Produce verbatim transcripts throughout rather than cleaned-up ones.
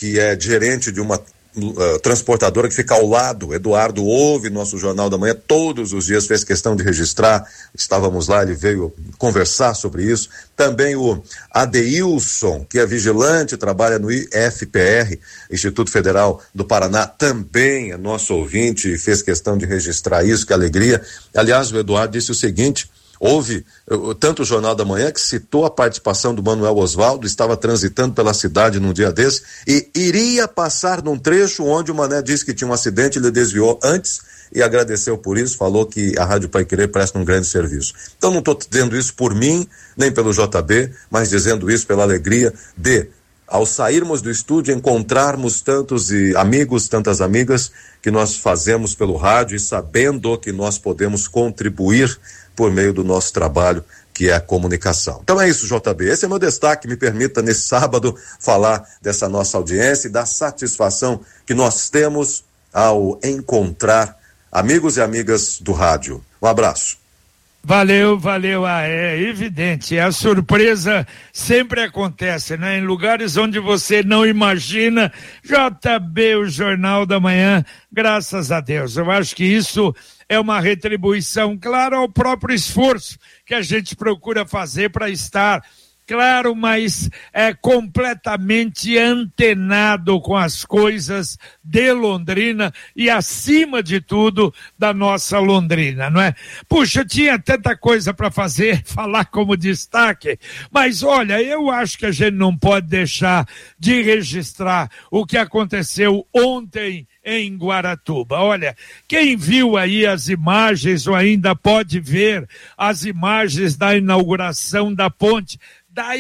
que é gerente de uma uh, transportadora que fica ao lado. Eduardo ouve nosso Jornal da Manhã todos os dias, fez questão de registrar, estávamos lá, ele veio conversar sobre isso. Também o Adeilson, que é vigilante, trabalha no I F P R, Instituto Federal do Paraná, também é nosso ouvinte e fez questão de registrar isso, que alegria. Aliás, o Eduardo disse o seguinte: houve tanto o Jornal da Manhã que citou a participação do Manuel Osvaldo, estava transitando pela cidade num dia desse e iria passar num trecho onde o Mané disse que tinha um acidente, ele desviou antes e agradeceu por isso, falou que a Rádio Paiquerê presta um grande serviço. Então não estou dizendo isso por mim, nem pelo J B, mas dizendo isso pela alegria de, ao sairmos do estúdio, encontrarmos tantos e amigos, tantas amigas que nós fazemos pelo rádio e sabendo que nós podemos contribuir por meio do nosso trabalho, que é a comunicação. Então é isso, J B. Esse é meu destaque. Me permita, nesse sábado, falar dessa nossa audiência e da satisfação que nós temos ao encontrar amigos e amigas do rádio. Um abraço. Valeu, valeu. Ah, é evidente, a surpresa sempre acontece, né? Em lugares onde você não imagina. J B, o Jornal da Manhã, graças a Deus. Eu acho que isso é uma retribuição, claro, ao próprio esforço que a gente procura fazer para estar, claro, mas é completamente antenado com as coisas de Londrina e, acima de tudo, da nossa Londrina, não é? Puxa, tinha tanta coisa para fazer, falar como destaque, mas olha, eu acho que a gente não pode deixar de registrar o que aconteceu ontem em Guaratuba. Olha, quem viu aí as imagens ou ainda pode ver as imagens da inauguração da ponte, da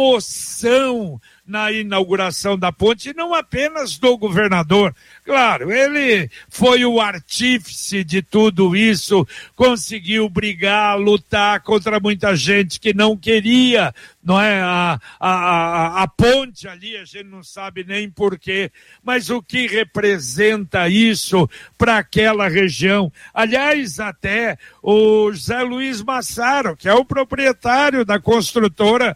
emoção na inauguração da ponte, não apenas do governador. Claro, ele foi o artífice de tudo isso, conseguiu brigar, lutar contra muita gente que não queria, não é, a, a, a, a ponte ali, a gente não sabe nem porquê, mas o que representa isso para aquela região. Aliás, até o José Luiz Massaro, que é o proprietário da construtora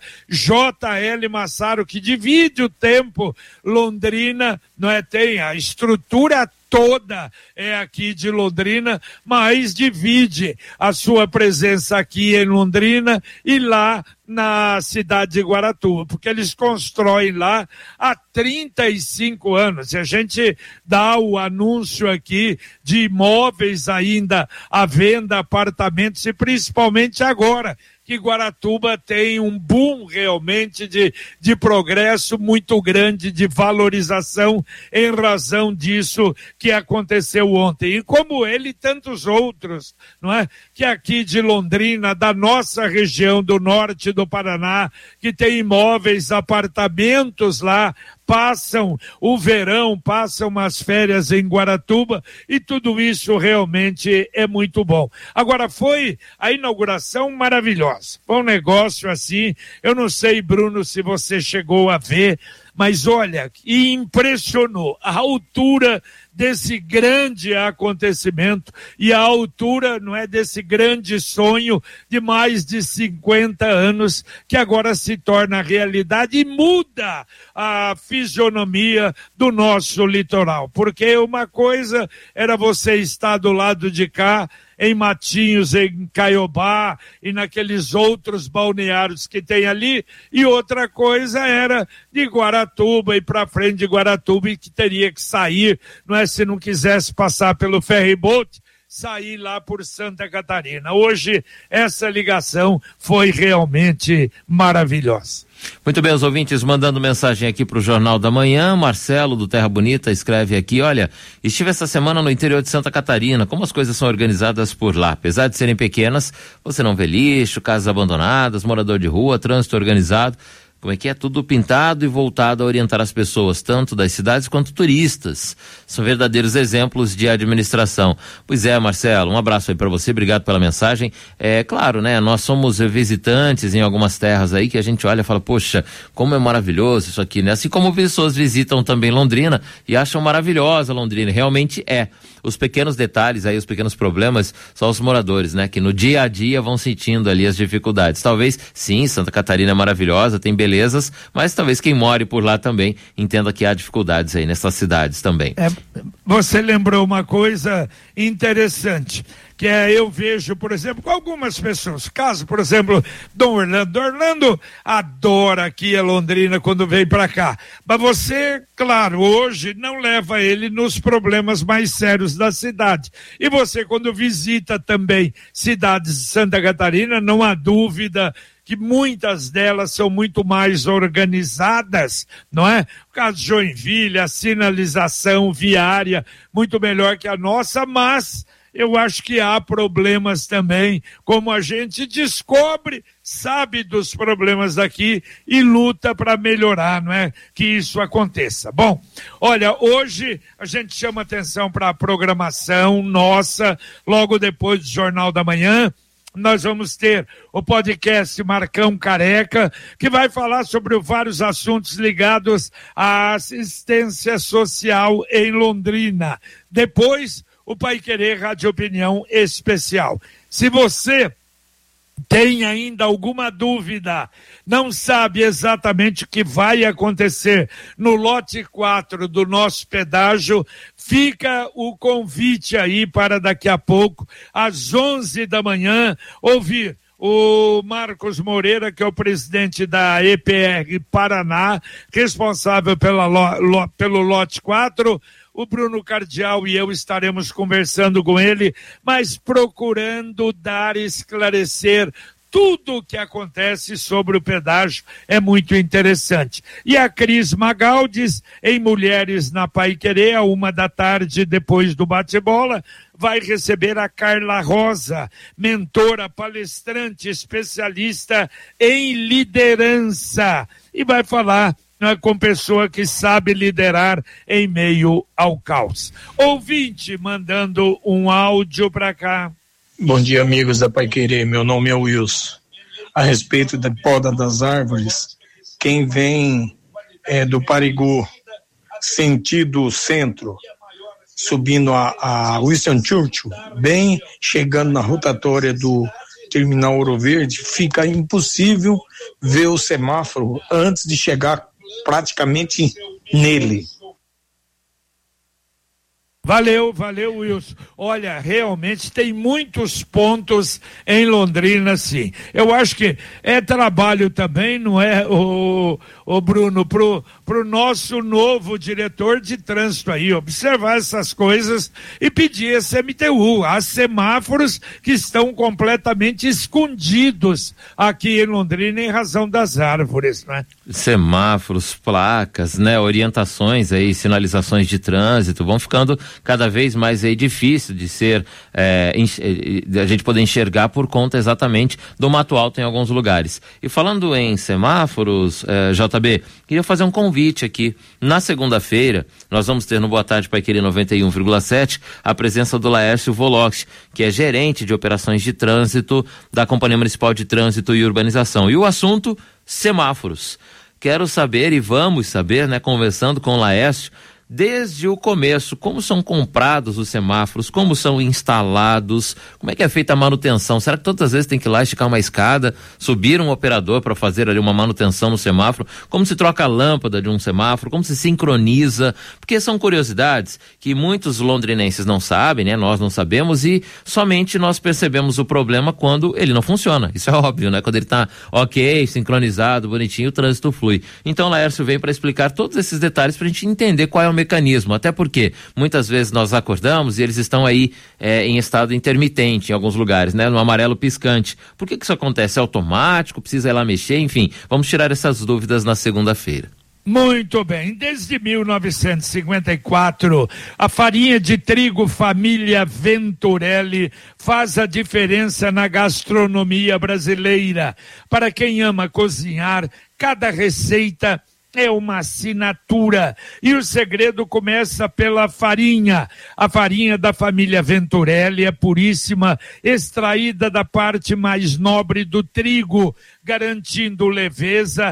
J L Massaro, que divide o tempo Londrina, não é, tem a estrutura toda é aqui de Londrina, mas divide a sua presença aqui em Londrina e lá na cidade de Guaratuba, porque eles constroem lá há trinta e cinco anos. E a gente dá o anúncio aqui de imóveis ainda à venda, apartamentos, e principalmente agora que Guaratuba tem um boom realmente de, de progresso muito grande, de valorização em razão disso que aconteceu ontem. E como ele e tantos outros, não é? Que aqui de Londrina, da nossa região do norte do Paraná, que tem imóveis, apartamentos lá, passam o verão, passam umas férias em Guaratuba, e tudo isso realmente é muito bom. Agora, foi a inauguração maravilhosa, foi um negócio assim, eu não sei, Bruno, se você chegou a ver, mas olha, impressionou a altura desse grande acontecimento e a altura, não é, desse grande sonho de mais de cinquenta anos que agora se torna realidade e muda a fisionomia do nosso litoral, porque uma coisa era você estar do lado de cá, em Matinhos, em Caiobá e naqueles outros balneários que tem ali, e outra coisa era de Guaratuba e para frente de Guaratuba, e que teria que sair, não é, se não quisesse passar pelo ferryboat, sair lá por Santa Catarina. Hoje essa ligação foi realmente maravilhosa. Muito bem, os ouvintes mandando mensagem aqui para o Jornal da Manhã. Marcelo do Terra Bonita escreve aqui: olha, estive essa semana no interior de Santa Catarina, como as coisas são organizadas por lá, apesar de serem pequenas, você não vê lixo, casas abandonadas, morador de rua, trânsito organizado. Como é que é? Tudo pintado e voltado a orientar as pessoas, tanto das cidades quanto turistas. São verdadeiros exemplos de administração. Pois é, Marcelo, um abraço aí para você, obrigado pela mensagem. É claro, né, nós somos visitantes em algumas terras aí que a gente olha e fala, poxa, como é maravilhoso isso aqui, né? Assim como pessoas visitam também Londrina e acham maravilhosa Londrina, realmente é. Os pequenos detalhes aí, os pequenos problemas, são os moradores, né, que no dia a dia vão sentindo ali as dificuldades. Talvez, sim, Santa Catarina é maravilhosa, tem beleza belezas, mas talvez quem more por lá também entenda que há dificuldades aí nessas cidades também. É, você lembrou uma coisa interessante, que é, eu vejo, por exemplo, com algumas pessoas, caso, por exemplo, Dom Orlando, Orlando adora aqui a Londrina quando vem para cá, mas você, claro, hoje não leva ele nos problemas mais sérios da cidade, e você quando visita também cidades de Santa Catarina, não há dúvida que muitas delas são muito mais organizadas, não é? O caso de Joinville, a sinalização viária, muito melhor que a nossa, mas eu acho que há problemas também, como a gente descobre, sabe dos problemas daqui e luta para melhorar, não é? Que isso aconteça. Bom, olha, hoje a gente chama atenção para a programação nossa, logo depois do Jornal da Manhã. Nós vamos ter o podcast Marcão Careca, que vai falar sobre vários assuntos ligados à assistência social em Londrina. Depois, o Paiquerê Rádio Opinião Especial. Se você tem ainda alguma dúvida, não sabe exatamente o que vai acontecer no lote quatro do nosso pedágio, fica o convite aí para daqui a pouco, às onze da manhã, ouvir o Marcos Moreira, que é o presidente da E P R Paraná, responsável pela lo, lo, pelo lote quatro, o Bruno Cardial e eu estaremos conversando com ele, mas procurando dar, esclarecer tudo o que acontece sobre o pedágio, é muito interessante. E a Cris Magaldes, em Mulheres na Paiquerê, a uma da tarde, depois do bate-bola, vai receber a Carla Rosa, mentora, palestrante, especialista em liderança, e vai falar com pessoa que sabe liderar em meio ao caos. Ouvinte mandando um áudio para cá. Bom dia, amigos da Paiquerê, meu nome é Wilson. A respeito da poda das árvores, quem vem é, do Parigu, sentido centro, subindo a, a Winston Churchill, bem chegando na rotatória do Terminal Ouro Verde, fica impossível ver o semáforo antes de chegar praticamente nele. Valeu, valeu, Wilson. Olha, realmente tem muitos pontos em Londrina, sim. Eu acho que é trabalho também, não é, o, o Bruno, pro, pro nosso novo diretor de trânsito aí, observar essas coisas e pedir esse M T U. Há semáforos que estão completamente escondidos aqui em Londrina em razão das árvores, né? Semáforos, placas, né, orientações aí, sinalizações de trânsito, vão ficando cada vez mais aí difícil de ser, é, de a gente poder enxergar por conta exatamente do mato alto em alguns lugares. E falando em semáforos, é, J B, queria fazer um convite aqui. Na segunda-feira, nós vamos ter no Boa Tarde Paiquerê noventa e um vírgula sete a presença do Laércio Volox, que é gerente de operações de trânsito da Companhia Municipal de Trânsito e Urbanização. E o assunto, semáforos. Quero saber e vamos saber, né, conversando com o Laércio, desde o começo, como são comprados os semáforos, como são instalados, como é que é feita a manutenção? Será que todas as vezes tem que ir lá esticar uma escada, subir um operador para fazer ali uma manutenção no semáforo? Como se troca a lâmpada de um semáforo? Como se sincroniza? Porque são curiosidades que muitos londrinenses não sabem, né? Nós não sabemos e somente nós percebemos o problema quando ele não funciona. Isso é óbvio, né? Quando ele está ok, sincronizado, bonitinho, o trânsito flui. Então, Laércio veio para explicar todos esses detalhes para a gente entender qual é o mecanismo, até porque muitas vezes nós acordamos e eles estão aí é, em estado intermitente em alguns lugares, né? No amarelo piscante. Por que que isso acontece? É automático? Precisa ir lá mexer? Enfim, vamos tirar essas dúvidas na segunda-feira. Muito bem, desde mil novecentos e cinquenta e quatro, a farinha de trigo família Venturelli faz a diferença na gastronomia brasileira. Para quem ama cozinhar, cada receita é uma assinatura e o segredo começa pela farinha. A farinha da família Venturelli é puríssima, extraída da parte mais nobre do trigo, garantindo leveza,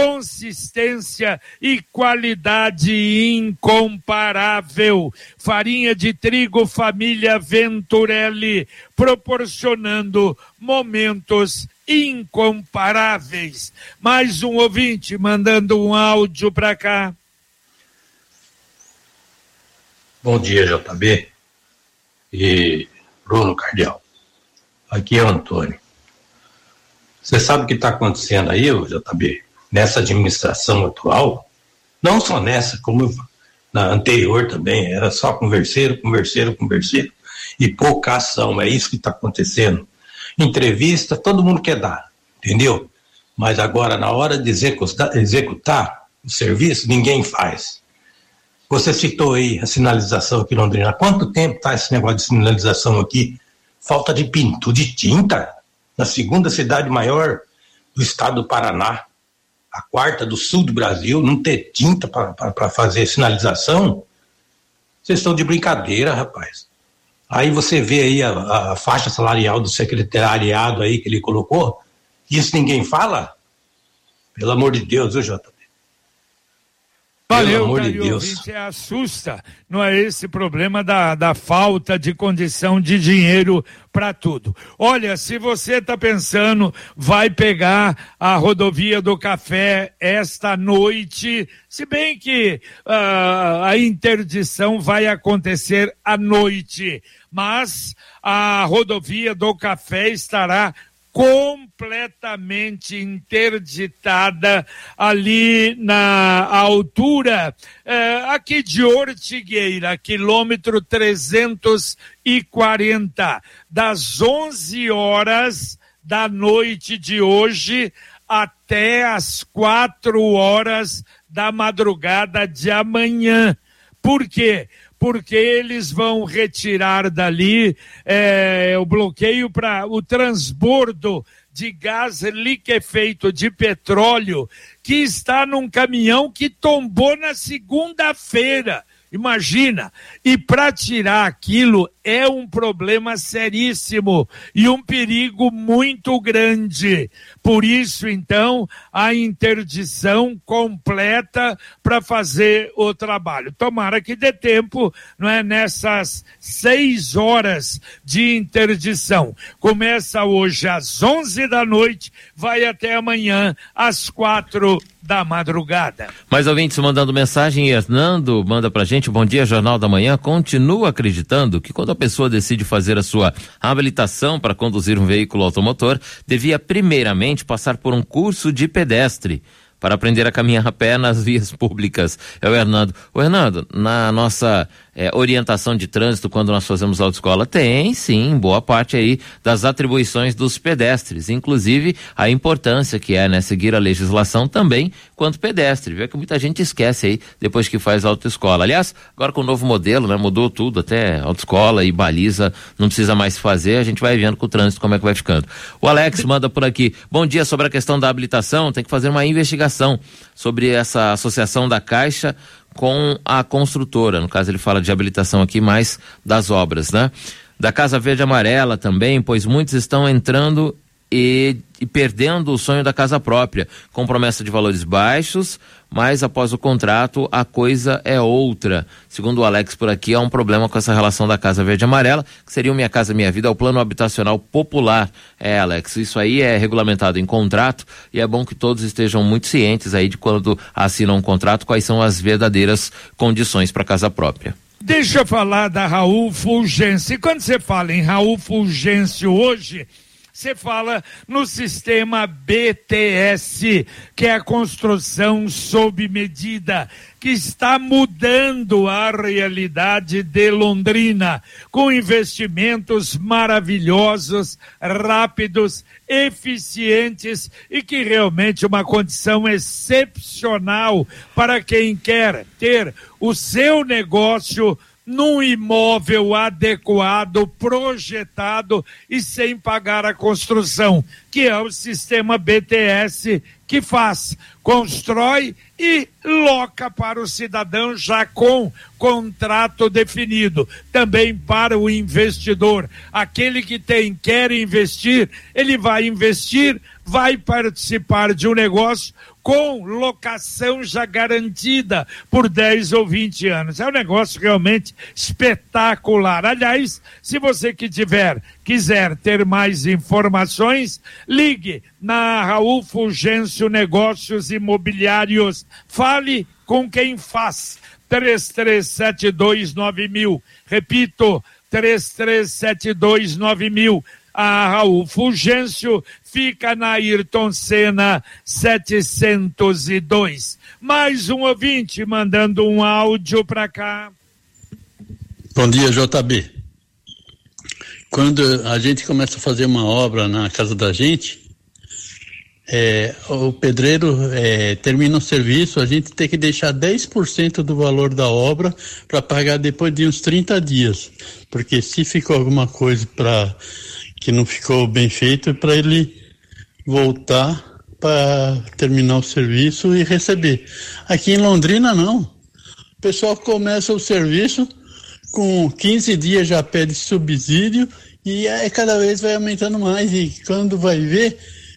consistência e qualidade incomparável. Farinha de trigo família Venturelli, proporcionando momentos incomparáveis. Mais um ouvinte mandando um áudio para cá. Bom dia, J B e Bruno Cardial. Aqui é o Antônio. Você sabe o que está acontecendo aí, J B? Nessa administração atual? Não só nessa, como na anterior também. Era só converseiro, converseiro, converseiro e pouca ação. É isso que está acontecendo. Entrevista, todo mundo quer dar, entendeu? Mas agora, na hora de executar, executar o serviço, ninguém faz. Você citou aí a sinalização aqui em Londrina. Há quanto tempo está esse negócio de sinalização aqui? Falta de pintura, de tinta. Na segunda cidade maior do estado do Paraná, a quarta do sul do Brasil, não ter tinta para fazer sinalização? Vocês estão de brincadeira, rapaz. Aí você vê aí a, a faixa salarial do secretariado aí que ele colocou, isso ninguém fala? Pelo amor de Deus, viu, Jota? Valeu, Caio, ouvinte, assusta, não é esse problema da, da falta de condição de dinheiro para tudo. Olha, se você está pensando, vai pegar a rodovia do Café esta noite, se bem que uh, a interdição vai acontecer à noite, mas a rodovia do Café estará completamente interditada ali na altura eh, aqui de Ortigueira, quilômetro trezentos e quarenta, das onze horas da noite de hoje até as quatro horas da madrugada de amanhã. Por quê? Porque eles vão retirar dali é, o bloqueio para o transbordo de gás liquefeito de petróleo que está num caminhão que tombou na segunda-feira. Imagina, e para tirar aquilo é um problema seríssimo e um perigo muito grande. Por isso, então, a interdição completa para fazer o trabalho. Tomara que dê tempo, não é, nessas seis horas de interdição. Começa hoje às onze da noite, vai até amanhã às quatro da madrugada. Mais ouvintes mandando mensagem. Hernando manda pra gente: bom dia, Jornal da Manhã. Continua acreditando que quando a pessoa decide fazer a sua habilitação para conduzir um veículo automotor, devia primeiramente passar por um curso de pedestre para aprender a caminhar a pé nas vias públicas. É o Hernando. O Hernando, na nossa é, orientação de trânsito, quando nós fazemos autoescola, tem sim boa parte aí das atribuições dos pedestres, inclusive a importância que é, né, seguir a legislação também quanto pedestre. Vê que muita gente esquece aí depois que faz autoescola. Aliás, agora com o novo modelo, né, mudou tudo, até autoescola e baliza não precisa mais fazer, a gente vai vendo com o trânsito como é que vai ficando. O Alex manda por aqui: bom dia, sobre a questão da habilitação, tem que fazer uma investigação sobre essa associação da Caixa com a construtora. No caso, ele fala de habilitação aqui, mais das obras, né? Da Casa Verde Amarela também, pois muitos estão entrando e, e perdendo o sonho da casa própria, com promessa de valores baixos, mas após o contrato a coisa é outra. Segundo o Alex por aqui, há um problema com essa relação da Casa Verde Amarela, que seria o Minha Casa Minha Vida, é o plano habitacional popular. É, Alex, isso aí é regulamentado em contrato e é bom que todos estejam muito cientes aí de quando assinam um contrato, quais são as verdadeiras condições para casa própria. Deixa eu falar da Raul Fulgêncio. Quando você fala em Raul Fulgêncio hoje, você fala no sistema B T S, que é a construção sob medida, que está mudando a realidade de Londrina, com investimentos maravilhosos, rápidos, eficientes e que realmente uma condição excepcional para quem quer ter o seu negócio num imóvel adequado, projetado e sem pagar a construção, que é o sistema B T S que faz, constrói e loca para o cidadão já com contrato definido. Também para o investidor, aquele que tem, quer investir, ele vai investir, vai participar de um negócio com locação já garantida por dez ou vinte anos. É um negócio realmente espetacular. Aliás, se você que tiver, quiser ter mais informações, ligue na Raul Fulgêncio Negócios Imobiliários. Fale com quem faz. três três sete dois nove mil. Repito, três três sete dois nove mil. A Raul Fulgêncio fica na Ayrton Senna setecentos e dois. Mais um ouvinte mandando um áudio para cá. Bom dia, J B. Quando a gente começa a fazer uma obra na casa da gente, é, o pedreiro é, termina o serviço, a gente tem que deixar dez por cento do valor da obra para pagar depois de uns trinta dias. Porque se ficou alguma coisa para que não ficou bem feito, para ele voltar para terminar o serviço e receber. Aqui em Londrina não. O pessoal começa o serviço, com quinze dias já pede subsídio e aí cada vez vai aumentando mais, e quando vai ver,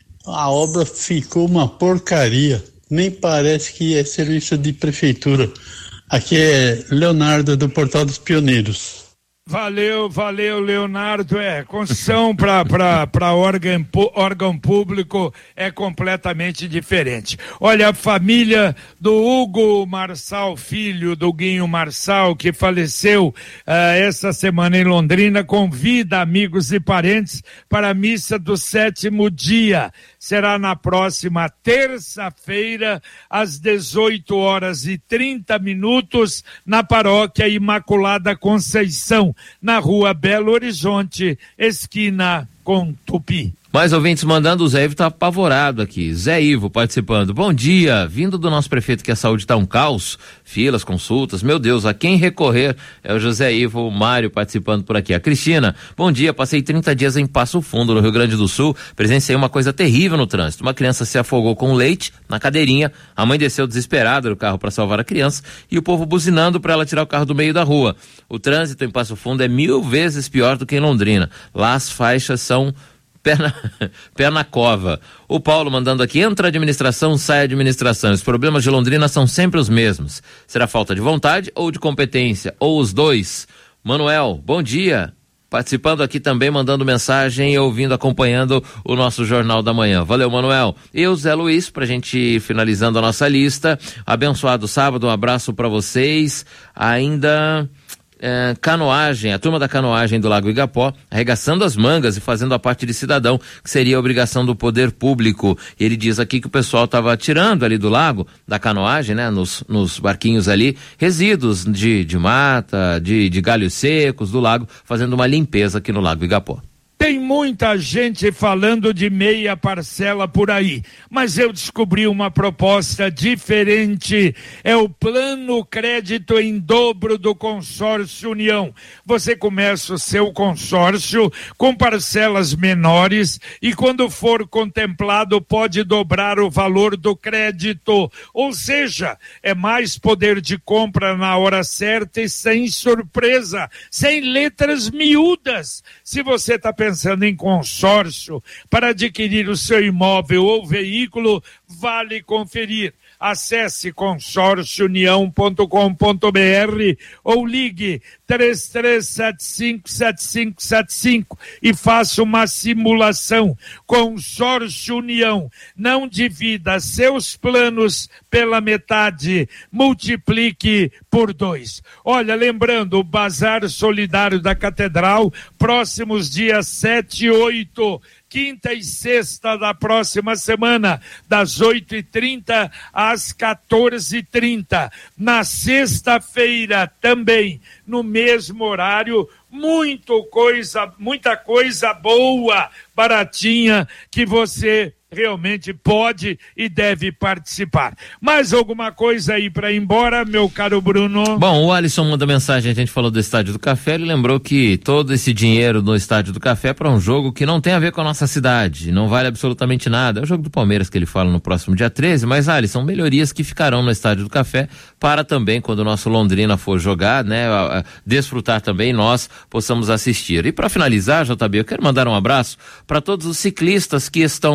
a obra ficou uma porcaria. Nem parece que é serviço de prefeitura. Aqui é Leonardo do Portal dos Pioneiros. Valeu, valeu, Leonardo. É, construção para órgão, órgão público é completamente diferente. Olha, a família do Hugo Marçal, filho do Guinho Marçal, que faleceu uh, essa semana em Londrina, convida amigos e parentes para a missa do sétimo dia. Será na próxima terça-feira, às dezoito horas e trinta minutos, na Paróquia Imaculada Conceição, na Rua Belo Horizonte, esquina com Tupi. Mais ouvintes mandando, o Zé Ivo tá apavorado aqui. Zé Ivo participando. Bom dia, vindo do nosso prefeito que a saúde tá um caos, filas, consultas, meu Deus, a quem recorrer? É o José Ivo Mário participando por aqui. A Cristina, bom dia, passei trinta dias em Passo Fundo, no Rio Grande do Sul, presenciei uma coisa terrível no trânsito. Uma criança se afogou com leite na cadeirinha, a mãe desceu desesperada do carro para salvar a criança e o povo buzinando para ela tirar o carro do meio da rua. O trânsito em Passo Fundo é mil vezes pior do que em Londrina. Lá as faixas são Pé na, pé na cova. O Paulo mandando aqui, entra administração, sai administração. Os problemas de Londrina são sempre os mesmos. Será falta de vontade ou de competência? Ou os dois? Manuel, bom dia. Participando aqui também, mandando mensagem e ouvindo, acompanhando o nosso Jornal da Manhã. Valeu, Manuel. Eu, Zé Luiz, pra gente finalizando a nossa lista. Abençoado sábado, um abraço pra vocês. Ainda... É, canoagem, a turma da canoagem do Lago Igapó, arregaçando as mangas e fazendo a parte de cidadão, que seria a obrigação do poder público. E ele diz aqui que o pessoal estava tirando ali do lago, da canoagem, né, nos, nos barquinhos ali, resíduos de, de mata, de, de galhos secos do lago, fazendo uma limpeza aqui no Lago Igapó. Tem muita gente falando de meia parcela por aí, mas eu descobri uma proposta diferente. É o Plano Crédito em Dobro do Consórcio União. Você começa o seu consórcio com parcelas menores e quando for contemplado pode dobrar o valor do crédito. Ou seja, é mais poder de compra na hora certa e sem surpresa, sem letras miúdas. Se você está pensando pensando em consórcio para adquirir o seu imóvel ou veículo, vale conferir. Acesse consórcio união ponto com ponto b r ou ligue três três sete cinco sete cinco sete cinco e faça uma simulação. Consórcio União, não divida seus planos pela metade, multiplique por dois. Olha, lembrando, o Bazar Solidário da Catedral, próximos dias sete e oito, quinta e sexta da próxima semana, das oito e trinta às quatorze e trinta. Na sexta-feira também, no mesmo horário, muito coisa, muita coisa boa, baratinha, que você realmente pode e deve participar. Mais alguma coisa aí para ir embora, meu caro Bruno? Bom, o Alisson manda mensagem, a gente falou do Estádio do Café, ele lembrou que todo esse dinheiro no Estádio do Café é para um jogo que não tem a ver com a nossa cidade, não vale absolutamente nada. É o jogo do Palmeiras que ele fala no próximo dia treze, mas Alisson, melhorias que ficarão no Estádio do Café para também, quando o nosso Londrina for jogar, né, a, a, desfrutar também, nós possamos assistir. E para finalizar, J B, eu quero mandar um abraço para todos os ciclistas que estão neste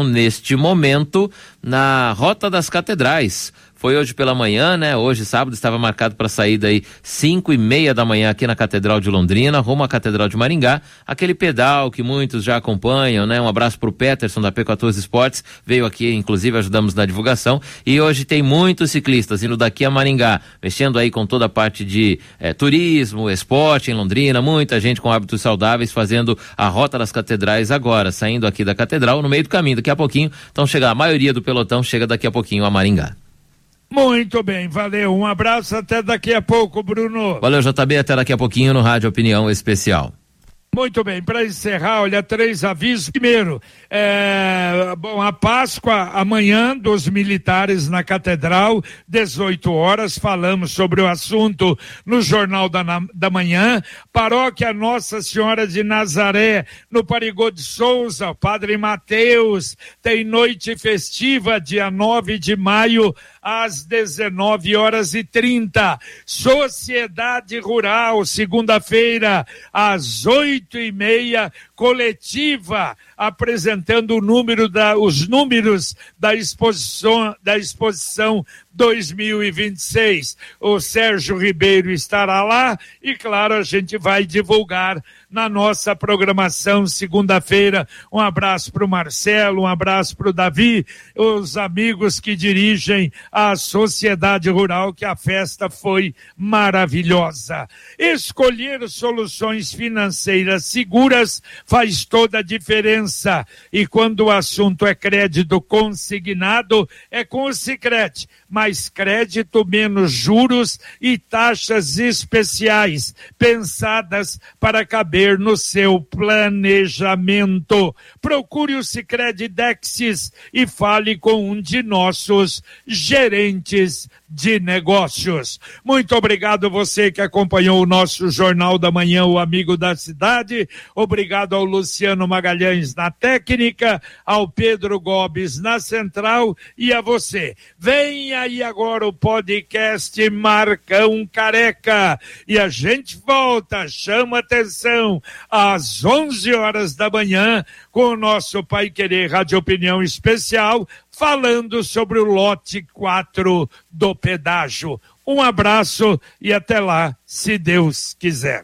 neste momento na Rota das Catedrais. Foi hoje pela manhã, né? Hoje, sábado, estava marcado para saída aí cinco e meia da manhã aqui na Catedral de Londrina, rumo à Catedral de Maringá. Aquele pedal que muitos já acompanham, né? Um abraço pro Peterson da P quatorze Esportes, veio aqui, inclusive ajudamos na divulgação. E hoje tem muitos ciclistas indo daqui a Maringá, mexendo aí com toda a parte de eh, turismo, esporte em Londrina, muita gente com hábitos saudáveis fazendo a Rota das Catedrais agora, saindo aqui da Catedral, no meio do caminho, daqui a pouquinho. Então chega, a maioria do pelotão chega daqui a pouquinho a Maringá. Muito bem, valeu. Um abraço, até daqui a pouco, Bruno. Valeu, J B, até daqui a pouquinho no Rádio Opinião Especial. Muito bem, para encerrar, olha, três avisos. Primeiro, é, bom, a Páscoa amanhã dos militares na Catedral, dezoito horas, falamos sobre o assunto no Jornal da, da Manhã. Paróquia Nossa Senhora de Nazaré, no Parigô de Souza, Padre Mateus, tem noite festiva, dia nove de maio, às dezenove horas e trinta. Sociedade Rural, segunda-feira, às oito e meia, coletiva, apresentando o número da, os números da exposição, da exposição dois mil e vinte e seis. O Sérgio Ribeiro estará lá e, claro, a gente vai divulgar na nossa programação segunda-feira. Um abraço para o Marcelo, um abraço para o Davi, os amigos que dirigem a Sociedade Rural, que a festa foi maravilhosa. Escolher soluções financeiras seguras faz toda a diferença. E quando o assunto é crédito consignado, é com o Sicredi. Mais crédito, menos juros e taxas especiais, pensadas para caber no seu planejamento. Procure o Sicredi Dexis e fale com um de nossos gerentes de negócios. Muito obrigado você que acompanhou o nosso Jornal da Manhã, o Amigo da Cidade. Obrigado ao Luciano Magalhães na técnica, ao Pedro Gobes na central e a você. Vem aí agora o podcast Marcão Careca e a gente volta, chama atenção, às onze horas da manhã com o nosso Pai Querer Rádio Opinião Especial, falando sobre o lote quatro do pedágio. Um abraço e até lá, se Deus quiser.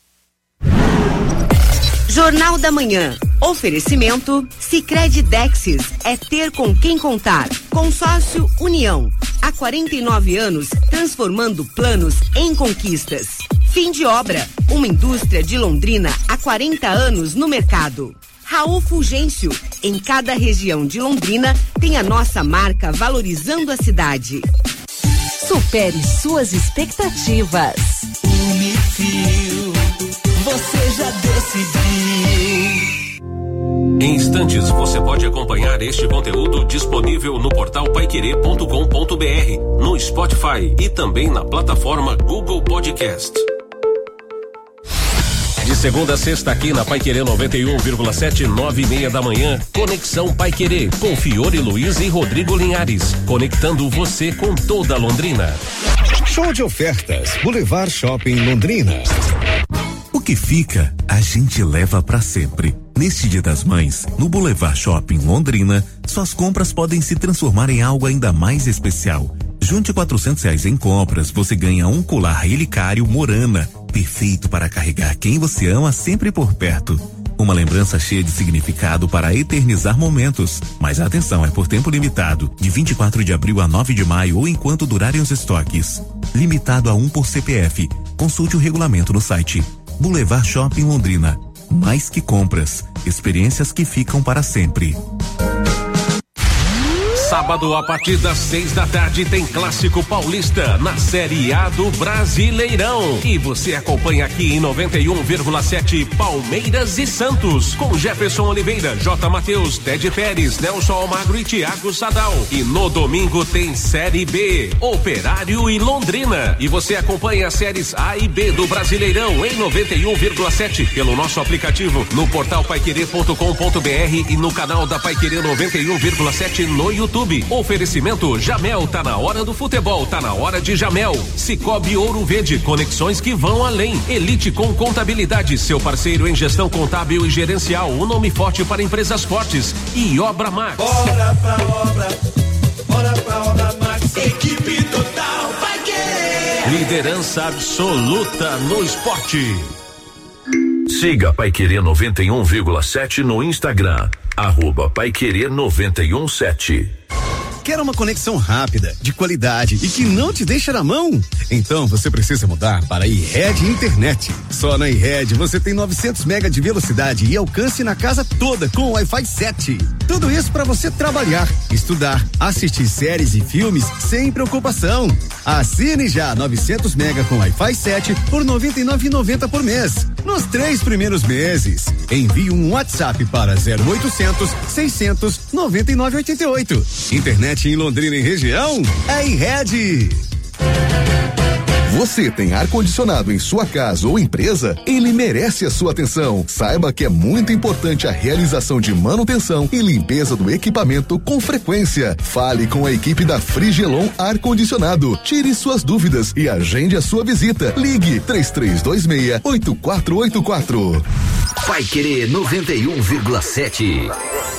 Jornal da Manhã. Oferecimento Sicredi Dexis. É ter com quem contar. Consórcio União. Há quarenta e nove anos, transformando planos em conquistas. Fim de obra. Uma indústria de Londrina há quarenta anos no mercado. Raul Fulgêncio. Em cada região de Londrina tem a nossa marca valorizando a cidade. Supere suas expectativas. Unifil. Você já decidiu. Em instantes, você pode acompanhar este conteúdo disponível no portal paiquerê ponto com ponto br, no Spotify e também na plataforma Google Podcast. De segunda a sexta aqui na Paiquerê noventa e um vírgula sete, nove e meia da manhã, Conexão Paiquerê, com Fiore Luiz e Rodrigo Linhares, conectando você com toda Londrina. Show de ofertas, Boulevard Shopping Londrina. O que fica, a gente leva pra sempre. Neste Dia das Mães, no Boulevard Shopping Londrina, suas compras podem se transformar em algo ainda mais especial. Junte quatrocentos reais em compras, você ganha um colar relicário Morana, perfeito para carregar quem você ama sempre por perto. Uma lembrança cheia de significado para eternizar momentos. Mas atenção, é por tempo limitado, de vinte e quatro de abril a nove de maio ou enquanto durarem os estoques. Limitado a um por C P F. Consulte o regulamento no site. Boulevard Shopping Londrina. Mais que compras, experiências que ficam para sempre. Sábado, a partir das seis da tarde, tem Clássico Paulista na Série A do Brasileirão. E você acompanha aqui em noventa e um vírgula sete Palmeiras e Santos, com Jefferson Oliveira, J. Matheus, Ted Pérez, Nelson Almagro e Thiago Sadal. E no domingo tem Série B, Operário e Londrina. E você acompanha as séries A e B do Brasileirão em noventa e um vírgula sete pelo nosso aplicativo, no portal paiquerê ponto com ponto br e no canal da Paiquerê noventa e um vírgula sete no YouTube. YouTube. Oferecimento Jamel, tá na hora do futebol, tá na hora de Jamel. Cicobi Ouro Verde, conexões que vão além. Elite com Contabilidade, seu parceiro em gestão contábil e gerencial, um nome forte para empresas fortes. E Obra Max. Bora pra obra, bora pra obra Max. Equipe total vai querer. Liderança absoluta no esporte. Siga Paiquerê noventa e um vírgula sete no Instagram, arroba Paiquerê noventa e um sete. Quer uma conexão rápida, de qualidade e que não te deixa na mão? Então você precisa mudar para a iRed Internet. Só na iRed você tem novecentos mega de velocidade e alcance na casa toda com Wi-Fi sete. Tudo isso para você trabalhar, estudar, assistir séries e filmes sem preocupação. Assine já novecentos mega com Wi-Fi sete por noventa e nove reais e noventa centavos por mês. Nos três primeiros meses. Envie um WhatsApp para zero oitocentos, seiscentos, noventa e nove, oitenta e oito. Internet em Londrina e região é iRed. Você tem ar-condicionado em sua casa ou empresa? Ele merece a sua atenção. Saiba que é muito importante a realização de manutenção e limpeza do equipamento com frequência. Fale com a equipe da Frigelon Ar-Condicionado. Tire suas dúvidas e agende a sua visita. Ligue três três dois seis, oito quatro oito quatro. Paiquerê noventa e um vírgula sete.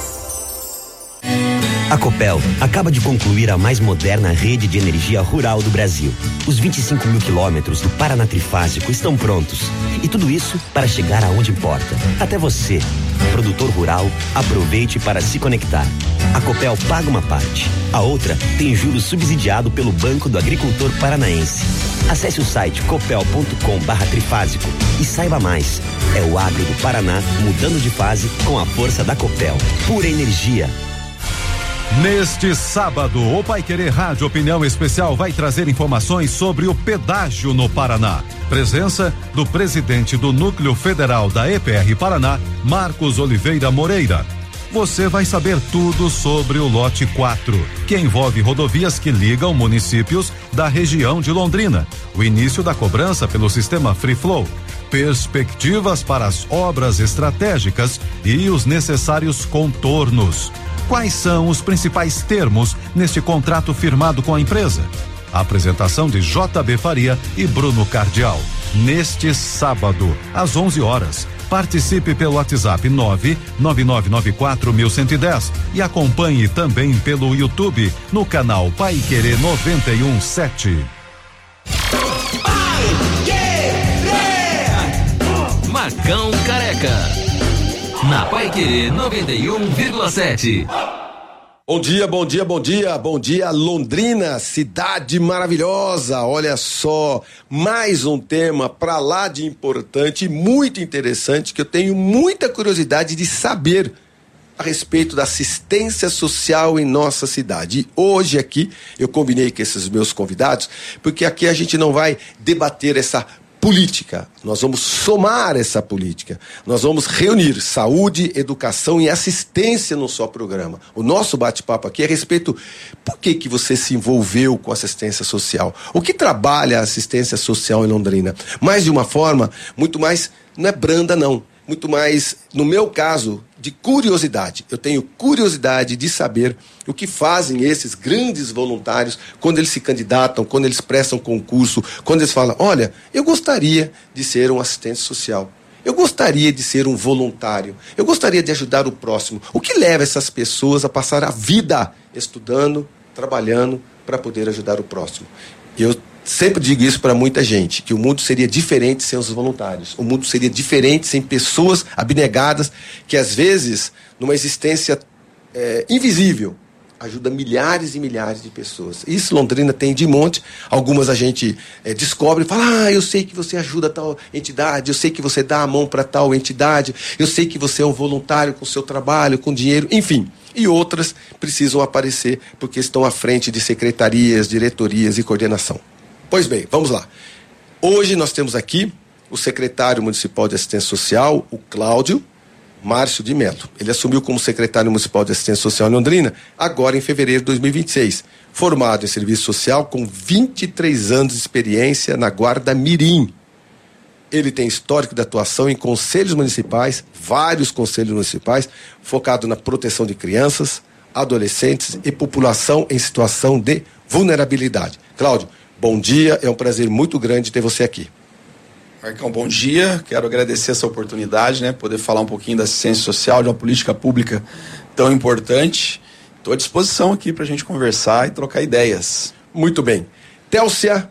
A Copel acaba de concluir a mais moderna rede de energia rural do Brasil. Os vinte e cinco mil quilômetros do Paraná Trifásico estão prontos. E tudo isso para chegar aonde importa. Até você, produtor rural, aproveite para se conectar. A Copel paga uma parte. A outra tem juros subsidiado pelo Banco do Agricultor Paranaense. Acesse o site copel ponto com barra trifásico e saiba mais. É o agro do Paraná mudando de fase com a força da Copel. Pura energia. Neste sábado, o Paiquerê Rádio Opinião Especial vai trazer informações sobre o pedágio no Paraná. Presença do presidente do Núcleo Federal da E P R Paraná, Marcos Oliveira Moreira. Você vai saber tudo sobre o lote quatro, que envolve rodovias que ligam municípios da região de Londrina. O início da cobrança pelo sistema Free Flow. Perspectivas para as obras estratégicas e os necessários contornos. Quais são os principais termos neste contrato firmado com a empresa? A apresentação de J B Faria e Bruno Cardial. Neste sábado, às onze horas. Participe pelo WhatsApp nove nove nove nove quatro um um zero e acompanhe também pelo YouTube no canal Paiquerê noventa e um sete. Marcão Careca. Na Paiquerê noventa e um vírgula sete. Bom dia, bom dia, bom dia, bom dia Londrina, cidade maravilhosa. Olha só, mais um tema pra lá de importante e muito interessante que eu tenho muita curiosidade de saber a respeito da assistência social em nossa cidade. E hoje aqui eu combinei com esses meus convidados, porque aqui a gente não vai debater essa política, nós vamos somar essa política, nós vamos reunir saúde, educação e assistência no só programa. O nosso bate-papo aqui é a respeito, por que que você se envolveu com assistência social? O que trabalha a assistência social em Londrina? Mais de uma forma, muito mais, não é branda não, muito mais, no meu caso, de curiosidade. Eu tenho curiosidade de saber o que fazem esses grandes voluntários quando eles se candidatam, quando eles prestam concurso, quando eles falam, olha, eu gostaria de ser um assistente social, eu gostaria de ser um voluntário, eu gostaria de ajudar o próximo. O que leva essas pessoas a passar a vida estudando, trabalhando para poder ajudar o próximo? Eu sempre digo isso para muita gente, que o mundo seria diferente sem os voluntários. O mundo seria diferente sem pessoas abnegadas que, às vezes, numa existência é, invisível, ajuda milhares e milhares de pessoas. Isso Londrina tem de monte. Algumas a gente é, descobre e fala, ah, eu sei que você ajuda tal entidade, eu sei que você dá a mão para tal entidade, eu sei que você é um voluntário com o seu trabalho, com dinheiro, enfim. E outras precisam aparecer porque estão à frente de secretarias, diretorias e coordenação. Pois bem, vamos lá. Hoje nós temos aqui o secretário municipal de assistência social, o Cláudio Márcio de Mello. Ele assumiu como secretário municipal de assistência social em Londrina agora em fevereiro de dois mil e vinte e seis. Formado em serviço social com vinte e três anos de experiência na Guarda Mirim. Ele tem histórico de atuação em conselhos municipais, vários conselhos municipais, focado na proteção de crianças, adolescentes e população em situação de vulnerabilidade. Cláudio, bom dia, é um prazer muito grande ter você aqui. Marcão, bom dia, quero agradecer essa oportunidade, né, poder falar um pouquinho da assistência social, de uma política pública tão importante. Estou à disposição aqui para a gente conversar e trocar ideias. Muito bem. Télcia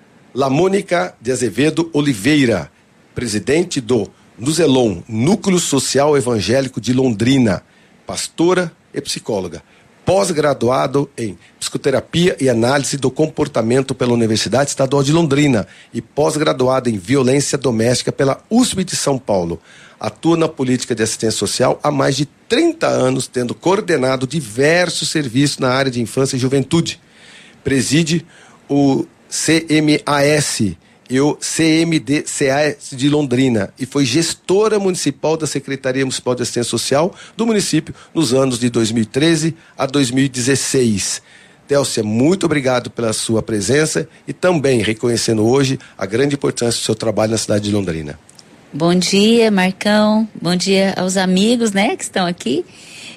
Lamônica de Azevedo Oliveira, presidente do Nuzelon, Núcleo Social Evangélico de Londrina, pastora e psicóloga, pós-graduado em Psicoterapia e Análise do Comportamento pela Universidade Estadual de Londrina e pós-graduado em Violência Doméstica pela U S P de São Paulo. Atua na política de assistência social há mais de trinta anos, tendo coordenado diversos serviços na área de infância e juventude. Preside o C M A S e o C M D C A S de Londrina e foi gestora municipal da Secretaria Municipal de Assistência Social do município nos anos de dois mil e treze a dois mil e dezesseis. Télcia, muito obrigado pela sua presença e também reconhecendo hoje a grande importância do seu trabalho na cidade de Londrina. Bom dia, Marcão. Bom dia aos amigos, né, que estão aqui.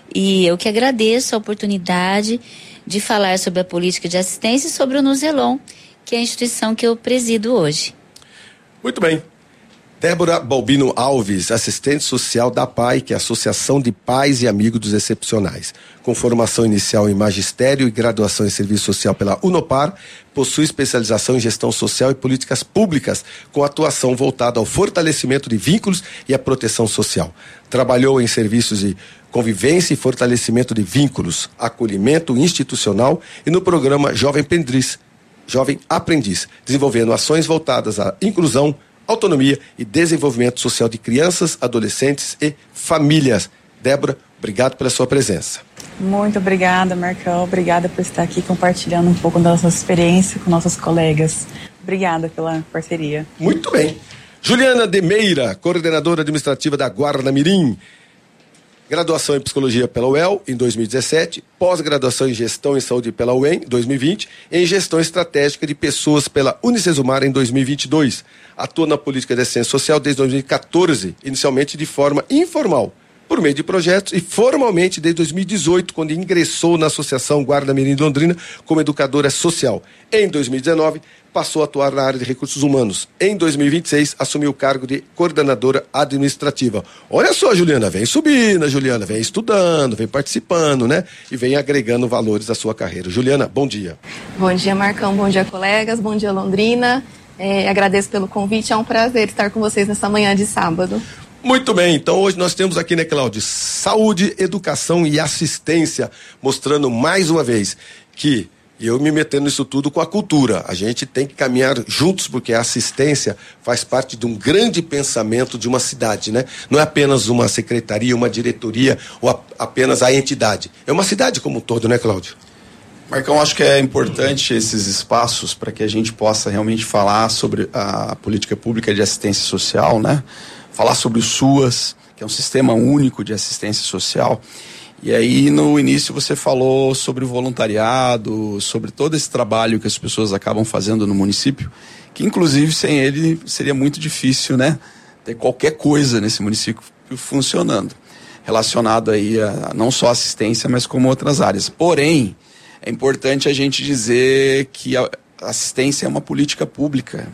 E eu que agradeço a oportunidade de falar sobre a política de assistência e sobre o Nuzelon, que é a instituição que eu presido hoje. Muito bem. Débora Balbino Alves, assistente social da P A I, que é a Associação de Pais e Amigos dos Excepcionais. Com formação inicial em magistério e graduação em serviço social pela Unopar, possui especialização em gestão social e políticas públicas, com atuação voltada ao fortalecimento de vínculos e à proteção social. Trabalhou em serviços de convivência e fortalecimento de vínculos, acolhimento institucional e no programa Jovem Aprendiz, Jovem Aprendiz, desenvolvendo ações voltadas à inclusão, autonomia e desenvolvimento social de crianças, adolescentes e famílias. Débora, obrigado pela sua presença. Muito obrigada, Marcão. Obrigada por estar aqui compartilhando um pouco da nossa experiência com nossos colegas. Obrigada pela parceria. Muito bem. Juliana de Meira, coordenadora administrativa da Guarda Mirim. Graduação em Psicologia pela U E L em dois mil e dezessete, pós-graduação em Gestão em Saúde pela U E M em dois mil e vinte e em Gestão Estratégica de Pessoas pela Unicesumar em dois mil e vinte e dois. Atua na política de assistência social desde dois mil e quatorze, inicialmente de forma informal, por meio de projetos, e formalmente desde dois mil e dezoito, quando ingressou na Associação Guarda Mirim de Londrina como educadora social. Em dois mil e dezenove, passou a atuar na área de recursos humanos. Em dois mil e vinte e seis, assumiu o cargo de coordenadora administrativa. Olha só, Juliana, vem subindo, Juliana, vem estudando, vem participando, né? E vem agregando valores à sua carreira. Juliana, bom dia. Bom dia, Marcão, bom dia, colegas, bom dia, Londrina. É, agradeço pelo convite, é um prazer estar com vocês nessa manhã de sábado. Muito bem, então hoje nós temos aqui, né, Cláudio, saúde, educação e assistência, mostrando mais uma vez que eu me metendo nisso tudo com a cultura. A gente tem que caminhar juntos, porque a assistência faz parte de um grande pensamento de uma cidade, né? Não é apenas uma secretaria, uma diretoria ou a, apenas a entidade. É uma cidade como um todo, né, Cláudio? Marcão, acho que é importante esses espaços para que a gente possa realmente falar sobre a política pública de assistência social, né? Falar sobre o SUAS, que é um sistema único de assistência social. E aí, no início, você falou sobre o voluntariado, sobre todo esse trabalho que as pessoas acabam fazendo no município, que, inclusive, sem ele, seria muito difícil, né? Ter qualquer coisa nesse município funcionando, relacionado aí a não só assistência, mas como outras áreas. Porém, é importante a gente dizer que a assistência é uma política pública.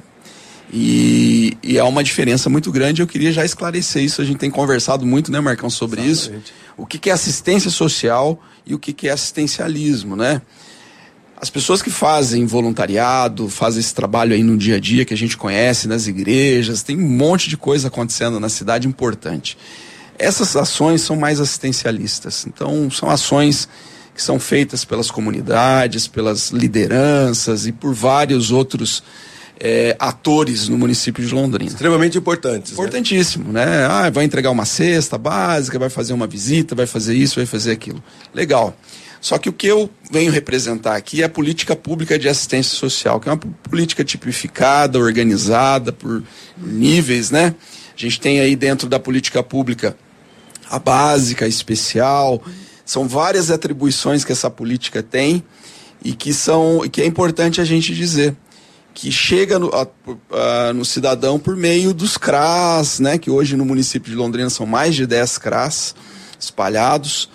E, e há uma diferença muito grande. Eu queria já esclarecer isso. A gente tem conversado muito, né, Marcão, sobre Exatamente. isso. O que, que é assistência social e o que, que é assistencialismo, né? As pessoas que fazem voluntariado, fazem esse trabalho aí no dia a dia que a gente conhece nas igrejas, tem um monte de coisa acontecendo na cidade importante. Essas ações são mais assistencialistas. Então, são ações que são feitas pelas comunidades, pelas lideranças e por vários outros É, atores no município de Londrina. Extremamente importantes. Importantíssimo, né? né? Ah, vai entregar uma cesta básica, vai fazer uma visita, vai fazer isso, vai fazer aquilo. Legal. Só que o que eu venho representar aqui é a política pública de assistência social, que é uma política tipificada, organizada por níveis, né? A gente tem aí dentro da política pública a básica, a especial, são várias atribuições que essa política tem e que são, que é importante a gente dizer. Que chega no, a, a, no cidadão por meio dos C R A S, né, que hoje no município de Londrina são mais de dez C R A S espalhados,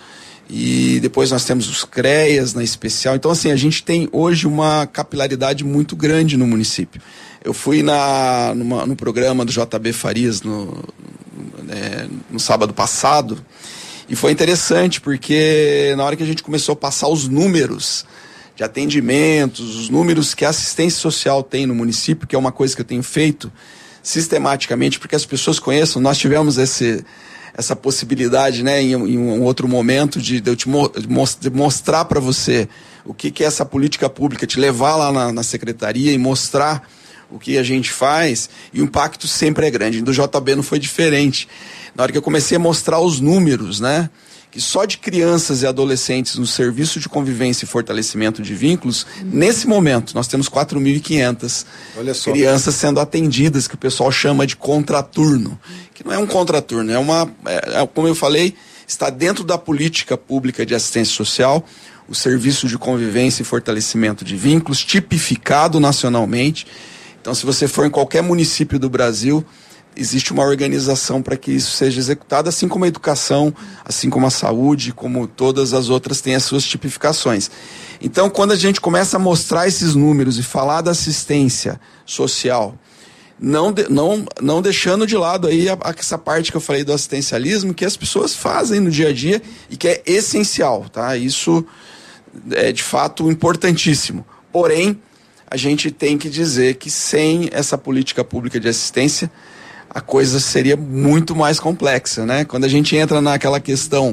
e depois nós temos os CREAS na especial. Então, assim, a gente tem hoje uma capilaridade muito grande no município. Eu fui na, numa, no programa do J B Farias no, é, no sábado passado, e foi interessante porque na hora que a gente começou a passar os números de atendimentos, os números que a assistência social tem no município, que é uma coisa que eu tenho feito sistematicamente, porque as pessoas conheçam, nós tivemos esse, essa possibilidade, né, em, em um outro momento, de, de eu te mo- de mostrar para você o que, que é essa política pública, te levar lá na, na secretaria e mostrar o que a gente faz, e o impacto sempre é grande. Do J B não foi diferente. Na hora que eu comecei a mostrar os números, né, que só de crianças e adolescentes no serviço de convivência e fortalecimento de vínculos, uhum. nesse momento, nós temos quatro mil e quinhentas crianças sendo atendidas, que o pessoal chama de contraturno, que não é um contraturno, é uma, é, como eu falei, está dentro da política pública de assistência social, o serviço de convivência e fortalecimento de vínculos, tipificado nacionalmente. Então, se você for em qualquer município do Brasil, existe uma organização para que isso seja executado, assim como a educação, assim como a saúde, como todas as outras têm as suas tipificações. Então, quando a gente começa a mostrar esses números e falar da assistência social, não, de, não, não deixando de lado aí a, a, essa parte que eu falei do assistencialismo, que as pessoas fazem no dia a dia e que é essencial, tá? Isso é de fato importantíssimo. Porém, a gente tem que dizer que sem essa política pública de assistência, a coisa seria muito mais complexa, né? Quando a gente entra naquela questão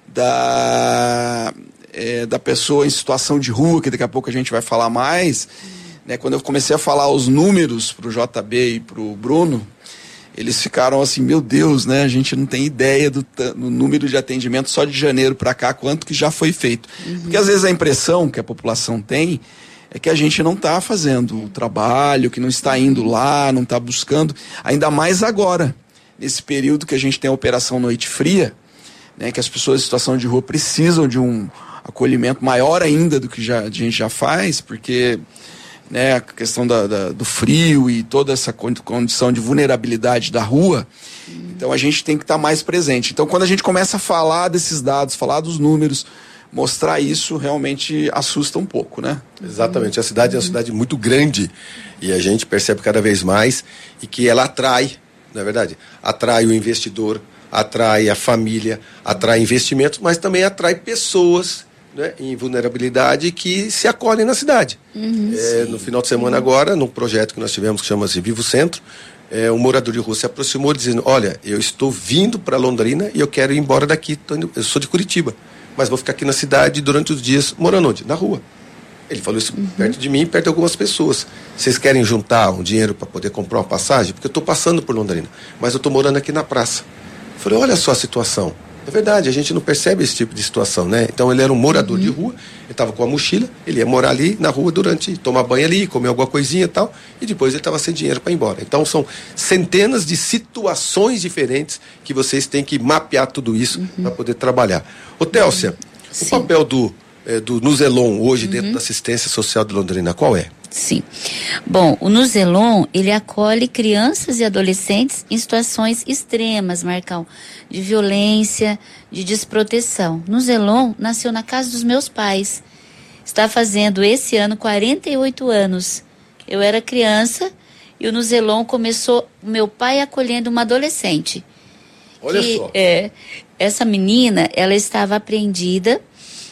da, é, da pessoa em situação de rua, que daqui a pouco a gente vai falar mais, né? Quando eu comecei a falar os números para o J B e para o Bruno, eles ficaram assim, meu Deus, né? A gente não tem ideia do, do número de atendimento só de janeiro para cá, quanto que já foi feito. Uhum. Porque às vezes a impressão que a população tem é que a gente não está fazendo o trabalho, que não está indo lá, não está buscando, ainda mais agora, nesse período que a gente tem a Operação Noite Fria, né, que as pessoas em situação de rua precisam de um acolhimento maior ainda do que já, a gente já faz, porque, né, a questão da, da, do frio e toda essa condição de vulnerabilidade da rua, então a gente tem que estar tá mais presente. Então, quando a gente começa a falar desses dados, falar dos números, mostrar isso realmente assusta um pouco, né? Exatamente, a cidade é uma cidade muito grande e a gente percebe cada vez mais e que ela atrai, não é verdade? Atrai o investidor, atrai a família, atrai investimentos, mas também atrai pessoas, né, em vulnerabilidade que se acolhem na cidade. Uhum, é, no final de semana agora, num projeto que nós tivemos que chama-se Vivo Centro, é, um morador de rua se aproximou dizendo, olha, eu estou vindo para Londrina e eu quero ir embora daqui, tô indo, eu sou de Curitiba, mas vou ficar aqui na cidade durante os dias morando onde? Na rua. Ele falou isso, uhum, perto de mim e perto de algumas pessoas. Vocês querem juntar um dinheiro para poder comprar uma passagem? Porque eu estou passando por Londrina, mas eu estou morando aqui na praça. Eu falei, olha só a situação. É verdade, a gente não percebe esse tipo de situação, né? Então ele era um morador uhum. de rua, ele estava com a mochila, ele ia morar ali na rua durante, tomar banho ali, comer alguma coisinha e tal, e depois ele estava sem dinheiro para ir embora. Então são centenas de situações diferentes que vocês têm que mapear tudo isso uhum. para poder trabalhar. Ô Télcia, Sim. o papel do, é, do Nuzelon hoje uhum. dentro da assistência social de Londrina, qual é? Sim. Bom, o Nuzelon, ele acolhe crianças e adolescentes em situações extremas, Marcão, de violência, de desproteção. Nuzelon nasceu na casa dos meus pais. Está fazendo esse ano quarenta e oito anos. Eu era criança e o Nuzelon começou, meu pai acolhendo uma adolescente. Olha que, só. É, essa menina, ela estava apreendida.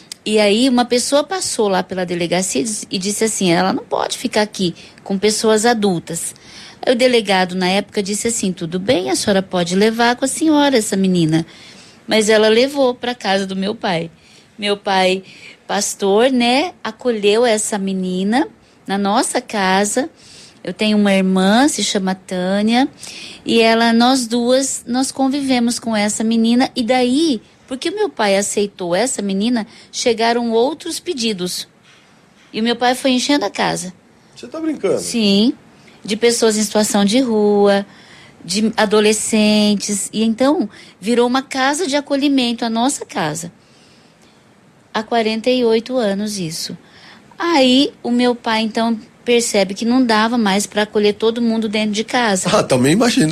E aí uma pessoa passou lá pela delegacia e disse assim, ela não pode ficar aqui com pessoas adultas. Aí o delegado na época disse assim, tudo bem, a senhora pode levar com a senhora essa menina. Mas ela levou para casa do meu pai. Meu pai, pastor, né, acolheu essa menina na nossa casa. Eu tenho uma irmã, se chama Tânia, e ela, nós duas, nós convivemos com essa menina e daí... Porque o meu pai aceitou essa menina, chegaram outros pedidos. E o meu pai foi enchendo a casa. Você tá brincando? Sim, de pessoas em situação de rua, de adolescentes. E então, virou uma casa de acolhimento, a nossa casa. Há quarenta e oito anos isso. Aí, o meu pai, então, percebe que não dava mais para acolher todo mundo dentro de casa. Ah, também imagino.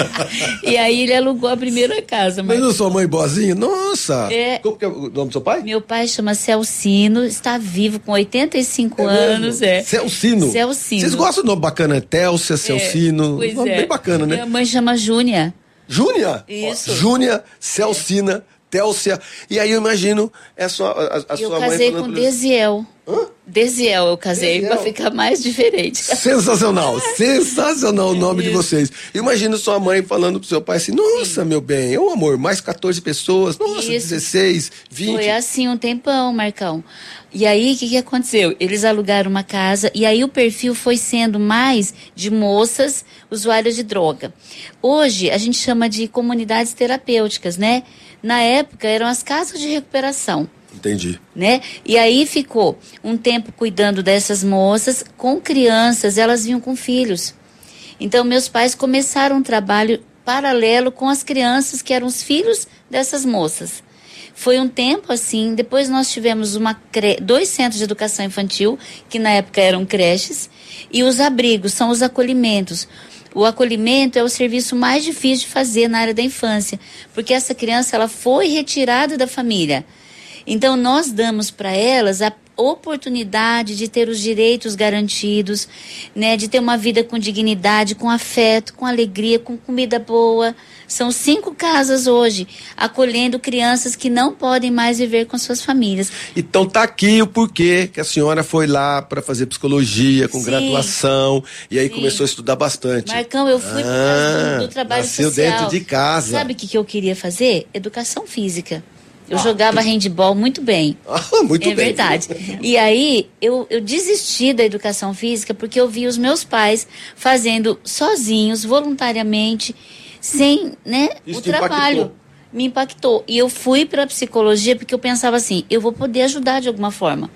E aí ele alugou a primeira casa. Mas não sua mãe boazinha? Nossa! É, Como que é o nome do seu pai? Meu pai chama Celcino, está vivo com oitenta e cinco é anos. É. Celcino? Celcino. Vocês gostam do nome bacana? Télcia, Celcino. É, pois nome é. bem bacana, né? Minha mãe chama Júnia. Júnia? Isso. Júnia, Celcina, Télcia. E aí eu imagino a sua, a, a eu sua mãe. Eu casei com Desiel. Hã? Desiel eu casei, para ficar mais diferente. Sensacional, sensacional o nome Isso. de vocês. Imagina sua mãe falando pro seu pai assim, nossa, Sim. meu bem, é um amor, mais quatorze pessoas, nossa, Isso. dezesseis, vinte. Foi assim um tempão, Marcão. E aí, o que, que aconteceu? Eles alugaram uma casa e aí o perfil foi sendo mais de moças usuárias de droga. Hoje, a gente chama de comunidades terapêuticas, né? Na época, eram as casas de recuperação. Entendi. Né? E aí ficou um tempo cuidando dessas moças, com crianças, elas vinham com filhos. Então, meus pais começaram um trabalho paralelo com as crianças, que eram os filhos dessas moças. Foi um tempo assim, depois nós tivemos uma cre... dois centros de educação infantil, que na época eram creches, e os abrigos, são os acolhimentos. O acolhimento é o serviço mais difícil de fazer na área da infância, porque essa criança ela foi retirada da família. Então, nós damos para elas a oportunidade de ter os direitos garantidos, né, de ter uma vida com dignidade, com afeto, com alegria, com comida boa. São cinco casas hoje, acolhendo crianças que não podem mais viver com suas famílias. Então tá aqui o porquê que a senhora foi lá para fazer psicologia com Sim. graduação e aí Sim. começou a estudar bastante. Marcão, eu fui ah, por causa do, do trabalho nasceu social. Nasceu dentro de casa. Sabe o que, que eu queria fazer? Educação física. Eu ah, jogava handball muito bem. Ah, muito é bem. É verdade. E aí, eu, eu desisti da educação física porque eu vi os meus pais fazendo sozinhos, voluntariamente, sem, né, Isso o trabalho. Impactou. Me impactou. E eu fui para a psicologia porque eu pensava assim, eu vou poder ajudar de alguma forma.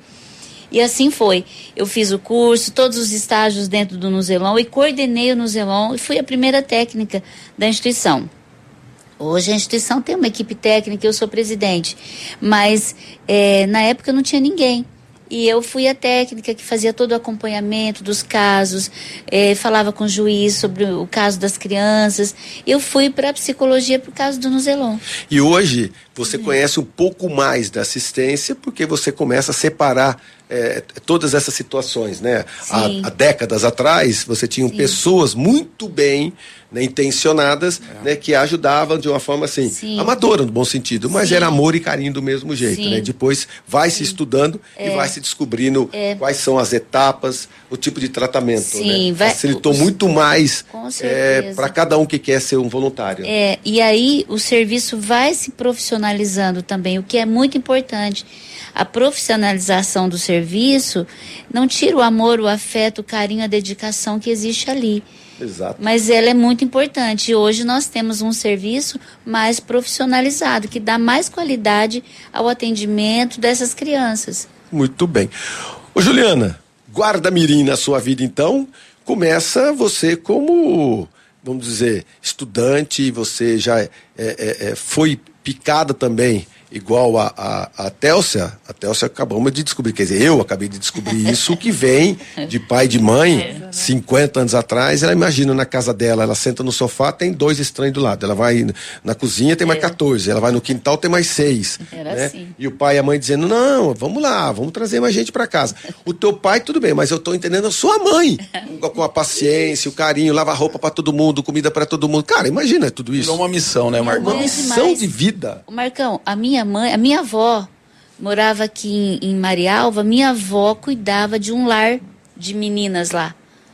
E assim foi. Eu fiz o curso, todos os estágios dentro do Nuzelon e coordenei o Nuzelon e fui a primeira técnica da instituição. Hoje a instituição tem uma equipe técnica, eu sou presidente, mas é, na época não tinha ninguém. E eu fui a técnica que fazia todo o acompanhamento dos casos, é, falava com o juiz sobre o caso das crianças. Eu fui para a psicologia por causa do Nuzelon. E hoje você uhum. conhece um pouco mais da assistência porque você começa a separar é, todas essas situações, né? Há, há décadas atrás você tinha Sim. pessoas muito bem, né, intencionadas, é. né, que ajudavam de uma forma assim, Sim. amadora no bom sentido, mas Sim. era amor e carinho do mesmo jeito, Sim. né? Depois vai Sim. se estudando é. e vai se descobrindo é. quais são as etapas, o tipo de tratamento, Sim, né? vai... Facilitou muito mais é, para cada um que quer ser um voluntário. É, e aí o serviço vai se profissionalizando também, o que é muito importante. A profissionalização do serviço não tira o amor, o afeto, o carinho, a dedicação que existe ali. Exato. Mas ela é muito importante. Hoje nós temos um serviço mais profissionalizado, que dá mais qualidade ao atendimento dessas crianças. Muito bem. Ô Juliana, guarda-mirim na sua vida então, começa você como, vamos dizer, estudante, você já é, é, é, foi picada também, igual a, a, a Télcia. A Télcia acabamos de descobrir, quer dizer, eu acabei de descobrir isso, que vem de pai e de mãe, cinquenta anos atrás. Ela imagina na casa dela, ela senta no sofá, tem dois estranhos do lado. Ela vai na cozinha, tem mais quatorze. Ela vai no quintal, tem mais seis. Era né? assim. E o pai e a mãe dizendo, não, vamos lá, vamos trazer mais gente pra casa. O teu pai, tudo bem, mas eu tô entendendo a sua mãe. Com a paciência, o carinho, lava roupa pra todo mundo, comida pra todo mundo. Cara, imagina tudo isso. É uma missão, né, Marcão? Uma missão de vida. Marcão, a minha mãe, a minha avó morava aqui em, em Marialva, minha avó cuidava de um lar de meninas lá.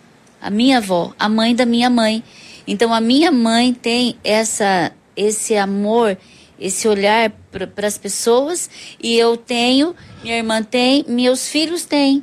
A minha avó, a mãe da minha mãe. Então a minha mãe tem essa, esse amor, esse olhar para as pessoas, e eu tenho, minha irmã tem, meus filhos têm.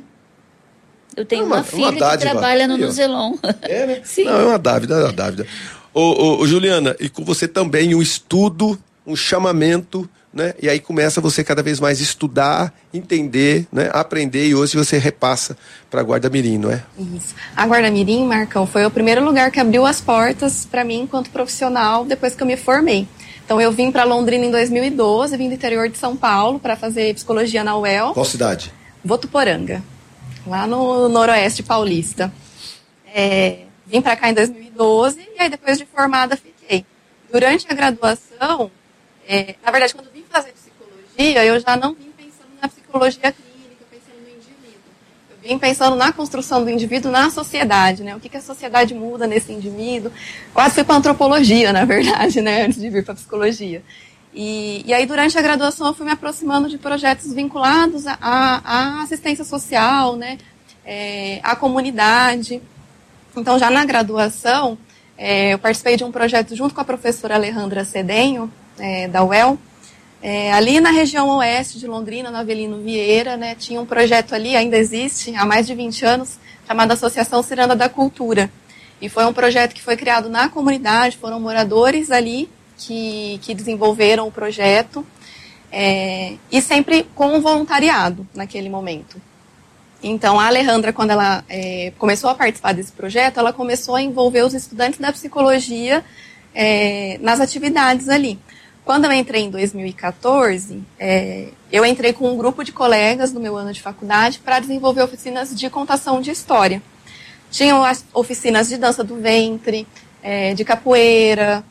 Eu tenho é uma, uma filha uma que trabalha no Nuzelon. É, né? Sim. Não, é uma dávida, é uma dávida. Ô, ô, ô, Juliana, e com você também um estudo, um chamamento, né? E aí começa você cada vez mais estudar, entender, né? Aprender, e hoje você repassa para a Guarda-Mirim, não é? Isso. A Guarda-Mirim, Marcão, foi o primeiro lugar que abriu as portas para mim enquanto profissional depois que eu me formei. Então eu vim para Londrina em dois mil e doze, vim do interior de São Paulo para fazer psicologia na U E L. Qual cidade? Votuporanga. lá no Noroeste Paulista. É, vim para cá em dois mil e doze e aí depois de formada fiquei. Durante a graduação, é, na verdade, quando vim fazer psicologia, eu já não vim pensando na psicologia clínica, pensando no indivíduo. Eu vim pensando na construção do indivíduo na sociedade, né? O que, que a sociedade muda nesse indivíduo. Quase fui para antropologia, na verdade, né? Antes de vir para psicologia. E, e aí, durante a graduação, eu fui me aproximando de projetos vinculados à assistência social, né? É, à comunidade. Então, já na graduação, é, eu participei de um projeto junto com a professora Alejandra Cedenho, é, da U E L, é, ali na região oeste de Londrina, no Avelino Vieira, né, tinha um projeto ali, ainda existe, há mais de vinte anos, chamado Associação Ciranda da Cultura. E foi um projeto que foi criado na comunidade, foram moradores ali que, que desenvolveram o projeto, é, e sempre com voluntariado naquele momento. Então, a Alejandra, quando ela é, começou a participar desse projeto, ela começou a envolver os estudantes da psicologia é, nas atividades ali. Quando eu entrei em dois mil e quatorze, é, eu entrei com um grupo de colegas no meu ano de faculdade para desenvolver oficinas de contação de história. Tinham as oficinas de dança do ventre, é, de capoeira,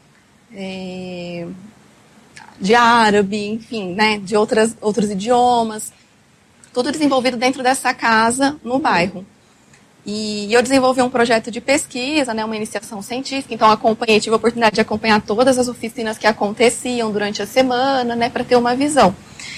é, de árabe, enfim, né, de outras, outros idiomas. Tudo desenvolvido dentro dessa casa, no bairro. E eu desenvolvi um projeto de pesquisa, né, uma iniciação científica, então acompanhei, tive a oportunidade de acompanhar todas as oficinas que aconteciam durante a semana, né, para ter uma visão.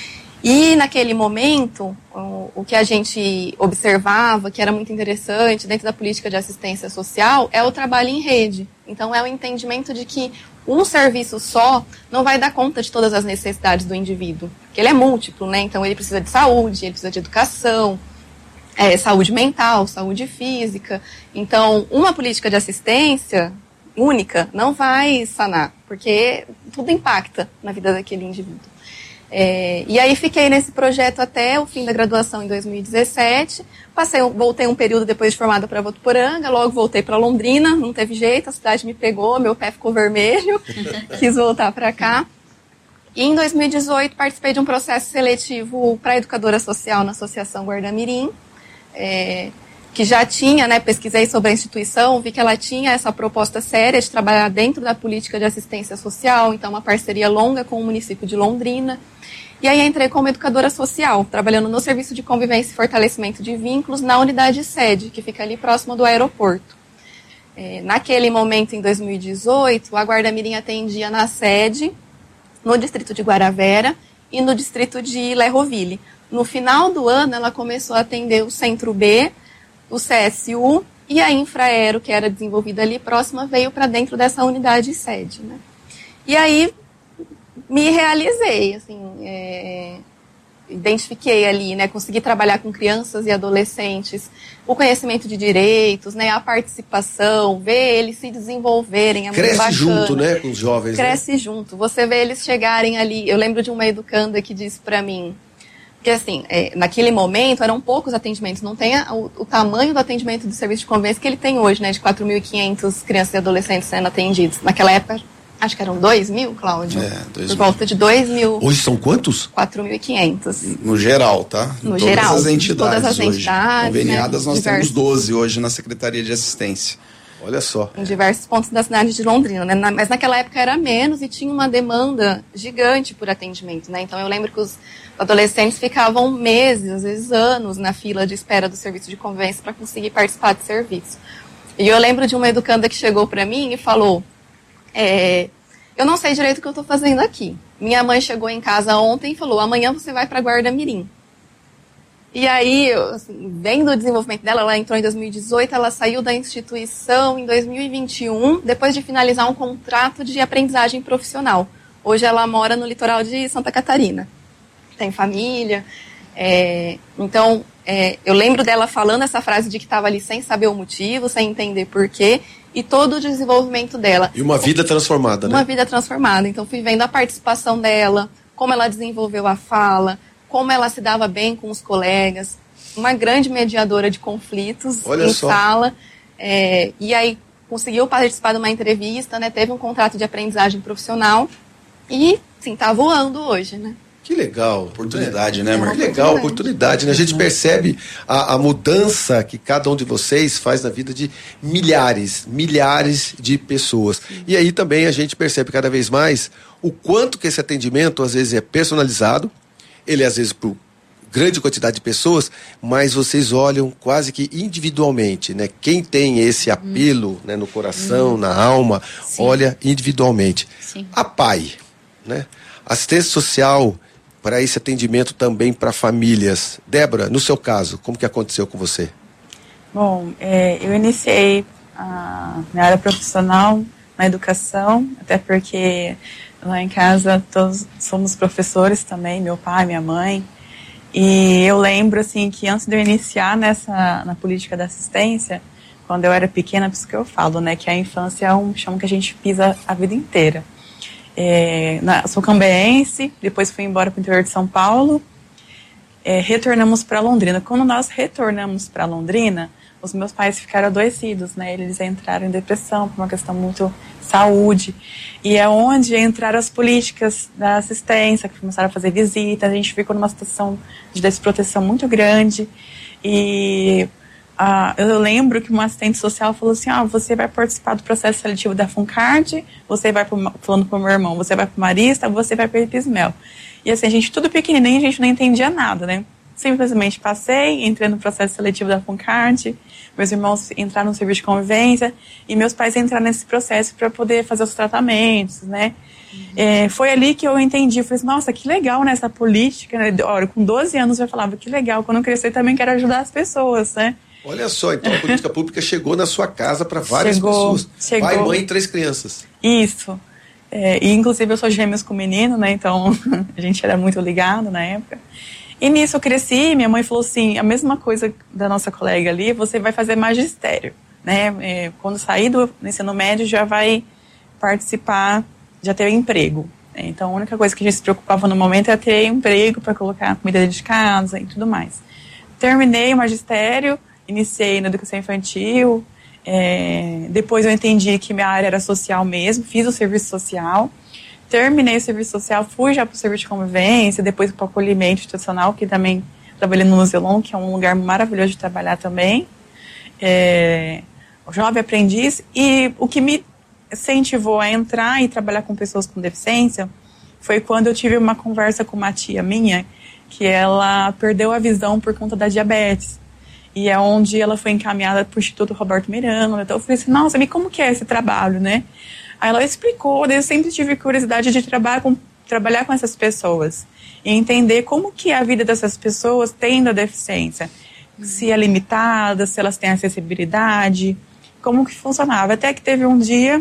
E naquele momento, o, o que a gente observava, que era muito interessante dentro da política de assistência social, é o trabalho em rede. Então é o entendimento de que um serviço só não vai dar conta de todas as necessidades do indivíduo, porque ele é múltiplo, né? Então ele precisa de saúde, ele precisa de educação, é, saúde mental, saúde física. Então, uma política de assistência única não vai sanar, porque tudo impacta na vida daquele indivíduo. É, e aí fiquei nesse projeto até o fim da graduação em dois mil e dezessete, passei, voltei um período depois de formada para Votuporanga, logo voltei para Londrina, não teve jeito, a cidade me pegou, meu pé ficou vermelho, quis voltar para cá. E em dois mil e dezoito participei de um processo seletivo para educadora social na Associação Guarda-Mirim, é, que já tinha, né, pesquisei sobre a instituição, vi que ela tinha essa proposta séria de trabalhar dentro da política de assistência social, então uma parceria longa com o município de Londrina. E aí entrei como educadora social, trabalhando no Serviço de Convivência e Fortalecimento de Vínculos na unidade sede, que fica ali próximo do aeroporto. É, naquele momento, em dois mil e dezoito, a Guarda-Mirim atendia na sede, no distrito de Guaravera e no distrito de Lerroville. No final do ano, ela começou a atender o Centro B, o C S U e a Infraero, que era desenvolvida ali próxima, veio para dentro dessa unidade sede, né? E aí me realizei, assim, é, identifiquei ali, né, consegui trabalhar com crianças e adolescentes, o conhecimento de direitos, né, a participação, ver eles se desenvolverem, é muito bacana. Cresce junto, né, com os jovens. Cresce, né? Junto, você vê eles chegarem ali, eu lembro de uma educanda que disse para mim, porque assim, é, naquele momento eram poucos atendimentos, não tem a, o, o tamanho do atendimento do serviço de convivência que ele tem hoje, né, de quatro mil e quinhentas crianças e adolescentes sendo atendidos. Naquela época, acho que eram dois mil, Cláudio? É, dois Por mil. volta de dois mil. Hoje são quantos? quatro mil e quinhentos. No geral, tá? No todas geral, as entidades todas as hoje. entidades, Conveniadas, né, nós diversos. temos doze hoje na Secretaria de Assistência. Olha só. Em diversos pontos da cidade de Londrina, né? Na, mas naquela época era menos e tinha uma demanda gigante por atendimento, né? Então eu lembro que os adolescentes ficavam meses, às vezes anos, na fila de espera do serviço de convivência para conseguir participar do serviço. E eu lembro de uma educanda que chegou para mim e falou, é, eu não sei direito o que eu estou fazendo aqui. Minha mãe chegou em casa ontem e falou, amanhã você vai para Guarda-Mirim. E aí, assim, vendo o desenvolvimento dela, ela entrou em dois mil e dezoito, ela saiu da instituição em dois mil e vinte e um, depois de finalizar um contrato de aprendizagem profissional. Hoje ela mora no litoral de Santa Catarina. Tem família. É, então, é, eu lembro dela falando essa frase de que estava ali sem saber o motivo, sem entender porquê, e todo o desenvolvimento dela. E uma vida transformada, né? Uma vida transformada. Então, fui vendo a participação dela, como ela desenvolveu a fala, como ela se dava bem com os colegas, uma grande mediadora de conflitos Olha em só. sala, é, e aí conseguiu participar de uma entrevista, né, teve um contrato de aprendizagem profissional e, sim, tá voando hoje, né? Que legal. Oportunidade, é. né, Marcão? Que legal, oportunidade, né? A gente percebe a, a mudança que cada um de vocês faz na vida de milhares, milhares de pessoas. E aí também a gente percebe cada vez mais o quanto que esse atendimento às vezes é personalizado, ele às vezes para grande quantidade de pessoas, mas vocês olham quase que individualmente, né? Quem tem esse apelo, hum. né, no coração, hum. na alma, Sim. olha individualmente. Sim. A P A I, né? Assistência social para esse atendimento também para famílias. Débora, no seu caso, como que aconteceu com você? Bom, é, eu iniciei a minha área profissional na educação, até porque lá em casa todos somos professores também, meu pai, minha mãe, e eu lembro assim que antes de eu iniciar nessa, na política da assistência, quando eu era pequena, por isso que eu falo, né, que a infância é um chão que a gente pisa a vida inteira. É, na, sou cambeense, depois fui embora para o interior de São Paulo, é, retornamos para Londrina. Quando nós retornamos para Londrina, os meus pais ficaram adoecidos, né? Eles entraram em depressão por uma questão muito saúde, e é onde entraram as políticas da assistência, que começaram a fazer visitas. A gente ficou numa situação de desproteção muito grande, e Ah, eu lembro que uma assistente social falou assim, ah, você vai participar do processo seletivo da FUNCARD, você vai pro, falando pro meu irmão, você vai pro Marista, você vai pro Epismel. E assim, a gente tudo pequenininho, a gente não entendia nada, né? Simplesmente passei, entrei no processo seletivo da FUNCARD, meus irmãos entraram no serviço de convivência e meus pais entraram nesse processo para poder fazer os tratamentos, né? Uhum. É, foi ali que eu entendi, eu falei assim, nossa, que legal nessa política, né? Olha, com doze anos eu falava, que legal, quando eu crescer também quero ajudar as pessoas, né? Olha só, então a política pública chegou na sua casa para várias chegou, pessoas. Chegou. Pai, mãe e três crianças. Isso. É, e inclusive eu sou gêmeos com menino, né? Então a gente era muito ligado na época. E nisso eu cresci, minha mãe falou assim, a mesma coisa da nossa colega ali, você vai fazer magistério, né? É, quando sair do ensino médio já vai participar, já ter emprego. Então a única coisa que a gente se preocupava no momento era ter emprego para colocar comida dentro de casa e tudo mais. Terminei o magistério, iniciei na educação infantil, é, depois eu entendi que minha área era social mesmo, fiz o serviço social, terminei o serviço social, fui já para o serviço de convivência, depois para o acolhimento institucional, que também trabalhei no Muzelon, que é um lugar maravilhoso de trabalhar também, é, jovem aprendiz, e o que me incentivou a entrar e trabalhar com pessoas com deficiência foi quando eu tive uma conversa com uma tia minha, que ela perdeu a visão por conta da diabetes. E é onde ela foi encaminhada para o Instituto Roberto Miranda. Então eu falei assim, nossa, e como que é esse trabalho, né? Aí ela explicou, eu sempre tive curiosidade de trabalhar com, trabalhar com essas pessoas. E entender como que a vida dessas pessoas tendo a deficiência. Se é limitada, se elas têm acessibilidade, como que funcionava. Até que teve um dia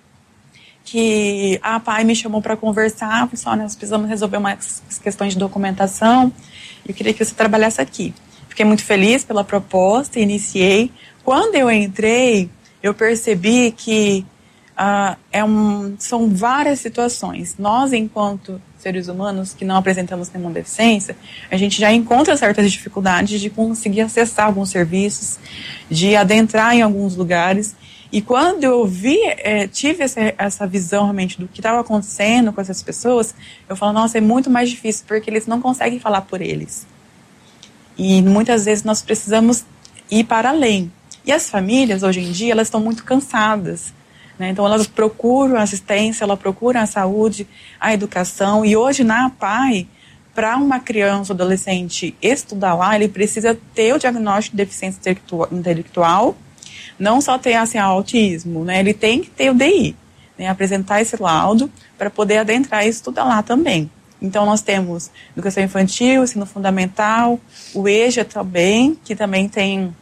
que a P A I me chamou para conversar, falou, nós precisamos resolver umas questões de documentação, eu queria que você trabalhasse aqui. Fiquei muito feliz pela proposta, iniciei. Quando eu entrei, eu percebi que uh, é um, são várias situações. Nós, enquanto seres humanos que não apresentamos nenhuma deficiência, a gente já encontra certas dificuldades de conseguir acessar alguns serviços, de adentrar em alguns lugares. E quando eu vi, é, tive essa, essa visão realmente do que estava acontecendo com essas pessoas, eu falo, nossa, é muito mais difícil, porque eles não conseguem falar por eles. E muitas vezes nós precisamos ir para além. E as famílias, hoje em dia, elas estão muito cansadas, né? Então elas procuram assistência, elas procuram a saúde, a educação. E hoje na P A I, para uma criança ou adolescente estudar lá, ele precisa ter o diagnóstico de deficiência intelectual, não só ter assim, autismo, né? Ele tem que ter o D I, né? Apresentar esse laudo para poder adentrar e estudar lá também. Então, nós temos educação infantil, ensino fundamental, o EJA também, que também tem,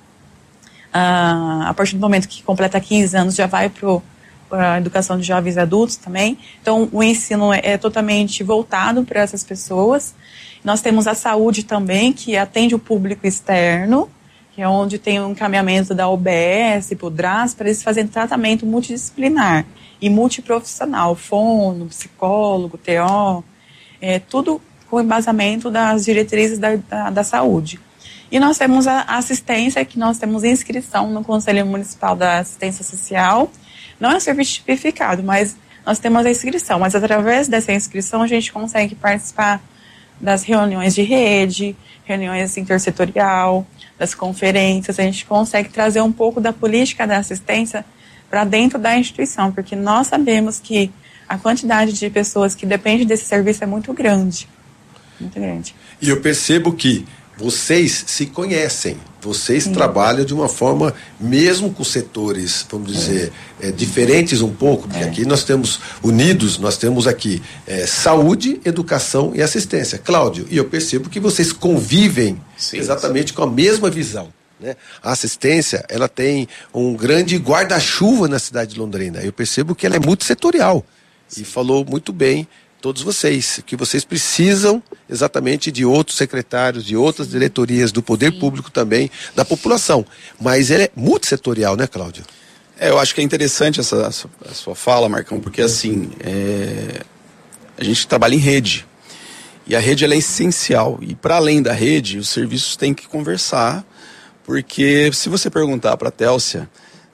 ah, a partir do momento que completa quinze anos, já vai para a educação de jovens e adultos também. Então, o ensino é, é totalmente voltado para essas pessoas. Nós temos a saúde também, que atende o público externo, que é onde tem o um encaminhamento da O B S, para o D R A S, para eles fazerem tratamento multidisciplinar e multiprofissional, fono, psicólogo, T O, É, tudo com embasamento das diretrizes da, da, da saúde. E nós temos a assistência, que nós temos inscrição no Conselho Municipal da Assistência Social. Não é um serviço tipificado, mas nós temos a inscrição. Mas através dessa inscrição a gente consegue participar das reuniões de rede, reuniões intersetorial, das conferências. A gente consegue trazer um pouco da política da assistência para dentro da instituição, porque nós sabemos que a quantidade de pessoas que depende desse serviço é muito grande, muito grande. E eu percebo que vocês se conhecem, vocês Sim. trabalham de uma forma, mesmo com setores, vamos dizer, é. É, diferentes um pouco, porque é. aqui nós temos unidos, nós temos aqui é, saúde, educação e assistência. Cláudio, e eu percebo que vocês convivem sim, exatamente sim. com a mesma visão. Né? A assistência, ela tem um grande guarda-chuva na cidade de Londrina. Eu percebo que ela é multissetorial. E falou muito bem todos vocês, que vocês precisam exatamente de outros secretários, de outras Sim. diretorias do poder Sim. público também, da população. Mas ele é multissetorial, né, Cláudio? É, eu acho que é interessante essa, essa a sua fala, Marcão, porque assim, é, a gente trabalha em rede. E a rede ela é essencial. E para além da rede, os serviços têm que conversar, porque se você perguntar para a Télcia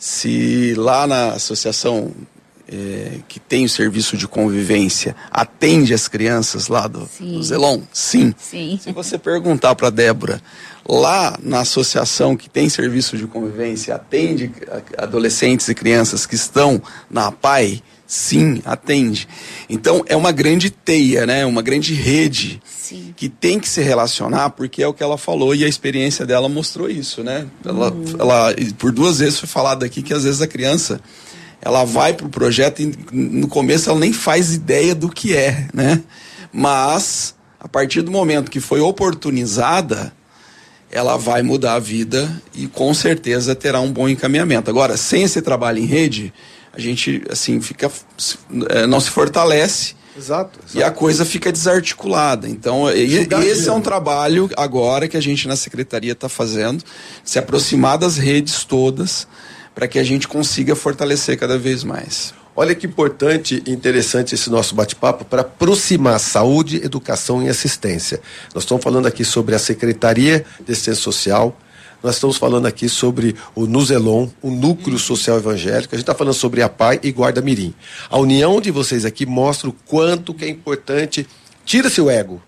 se lá na associação É, que tem o serviço de convivência, atende as crianças lá do, do Zelon? Sim. Sim. Se você perguntar para a Débora, lá na associação que tem serviço de convivência, atende adolescentes e crianças que estão na A P A I? Sim, atende. Então é uma grande teia, né? Uma grande rede Sim. que tem que se relacionar, porque é o que ela falou e a experiência dela mostrou isso, né? Ela, uhum. ela por duas vezes foi falado aqui que às vezes a criança ela vai para o projeto e no começo ela nem faz ideia do que é, né? Mas, a partir do momento que foi oportunizada, ela vai mudar a vida e com certeza terá um bom encaminhamento. Agora, sem esse trabalho em rede, a gente, assim, fica, não se fortalece. Exato, exato. E a coisa fica desarticulada. Então, e, esse é um trabalho agora que a gente na secretaria está fazendo, se aproximar das redes todas, para que a gente consiga fortalecer cada vez mais. Olha que importante e interessante esse nosso bate-papo para aproximar saúde, educação e assistência. Nós estamos falando aqui sobre a Secretaria de Assistência Social, nós estamos falando aqui sobre o Nuzelon, o Núcleo Social Evangélico, a gente está falando sobre a P A I e Guarda Mirim. A união de vocês aqui mostra o quanto que é importante, tira-se o ego,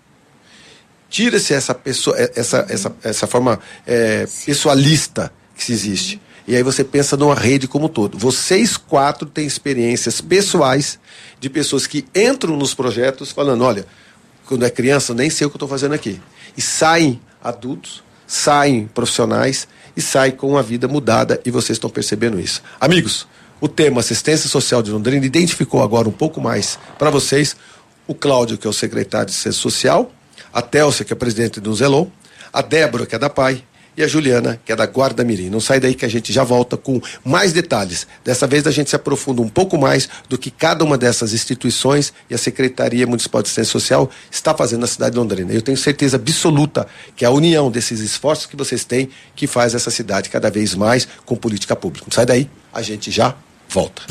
tira-se essa, pessoa, essa, essa, essa forma é, pessoalista que se existe. E aí você pensa numa rede como um todo. Vocês quatro têm experiências pessoais de pessoas que entram nos projetos falando, olha, quando é criança, eu nem sei o que eu estou fazendo aqui. E saem adultos, saem profissionais e saem com a vida mudada e vocês estão percebendo isso. Amigos, o tema Assistência Social de Londrina identificou agora um pouco mais para vocês o Cláudio, que é o secretário de Assistência Social, a Télcia, que é presidente do Zelon, a Débora, que é da P A I, e a Juliana, que é da Guarda Mirim. Não sai daí que a gente já volta com mais detalhes. Dessa vez a gente se aprofunda um pouco mais do que cada uma dessas instituições e a Secretaria Municipal de Assistência Social está fazendo na cidade de Londrina. Eu tenho certeza absoluta que é a união desses esforços que vocês têm que faz essa cidade cada vez mais com política pública. Não sai daí, a gente já volta.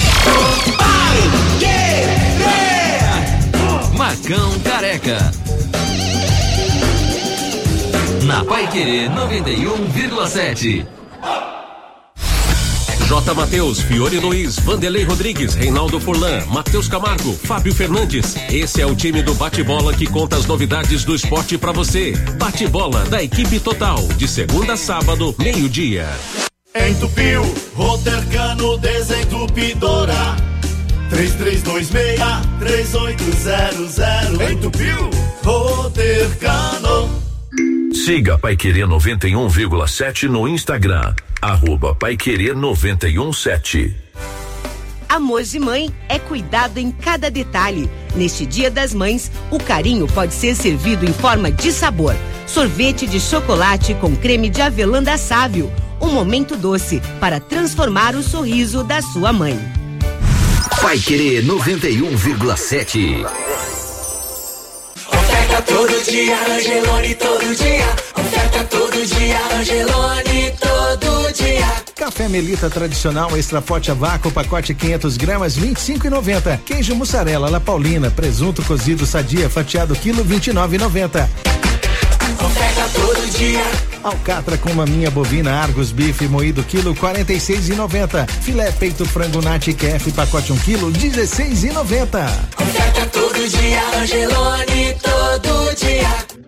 Macão Careca. Na Paiquerê noventa e um vírgula sete. J. Mateus, Fiore Luiz, Vanderlei Rodrigues, Reinaldo Furlan, Matheus Camargo, Fábio Fernandes. Esse é o time do Bate-Bola que conta as novidades do esporte pra você. Bate-Bola da equipe total, de segunda a sábado, meio-dia. Entupiu, Rotercano Desentupidora. três três dois seis, três oito zero zero. Entupiu, Rotercano. Siga Paiquerê noventa e um vírgula sete no Instagram, arroba Paiquerê noventa e um sete. Amor de mãe é cuidado em cada detalhe. Neste Dia das Mães, o carinho pode ser servido em forma de sabor. Sorvete de chocolate com creme de avelã da Sávio. Um momento doce para transformar o sorriso da sua mãe. Paiquerê noventa e um vírgula sete. Oferta todo dia, Angelone todo dia. Oferta todo dia, Angelone todo dia. Café Melita tradicional extra forte a vácuo, pacote quinhentas gramas, vinte e cinco e noventa. Queijo mussarela La Paulina, presunto cozido sadia fatiado quilo vinte e nove e noventa. Oferta todo dia. Alcatra com maminha bovina Argos bife moído quilo quarenta e seis e noventa. Filé peito frango Nati Q F pacote um quilo dezesseis e noventa. Oferta todo dia, Angelone todo dia.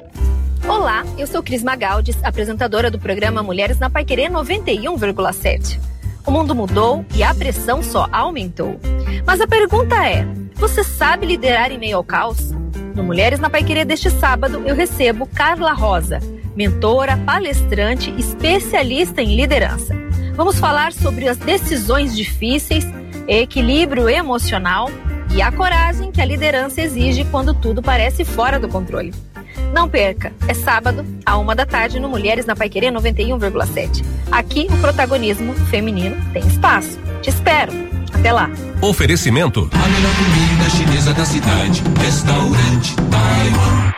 Olá, eu sou Cris Magaldes, apresentadora do programa Mulheres na Paiquerê noventa e um vírgula sete. O mundo mudou e a pressão só aumentou. Mas a pergunta é, você sabe liderar em meio ao caos? No Mulheres na Paiquerê deste sábado, eu recebo Carla Rosa, mentora, palestrante, especialista em liderança. Vamos falar sobre as decisões difíceis, equilíbrio emocional e a coragem que a liderança exige quando tudo parece fora do controle. Não perca, é sábado, à uma da tarde, no Mulheres na Paiquerê noventa e um vírgula sete. Aqui, o protagonismo feminino tem espaço. Te espero. Até lá. Oferecimento. A melhor comida chinesa da cidade. Restaurante Taiwan.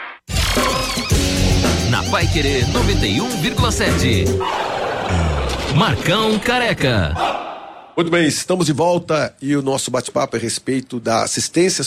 Na Paiquerê noventa e um vírgula sete. Marcão Careca. Muito bem, estamos de volta e o nosso bate-papo é a respeito da assistência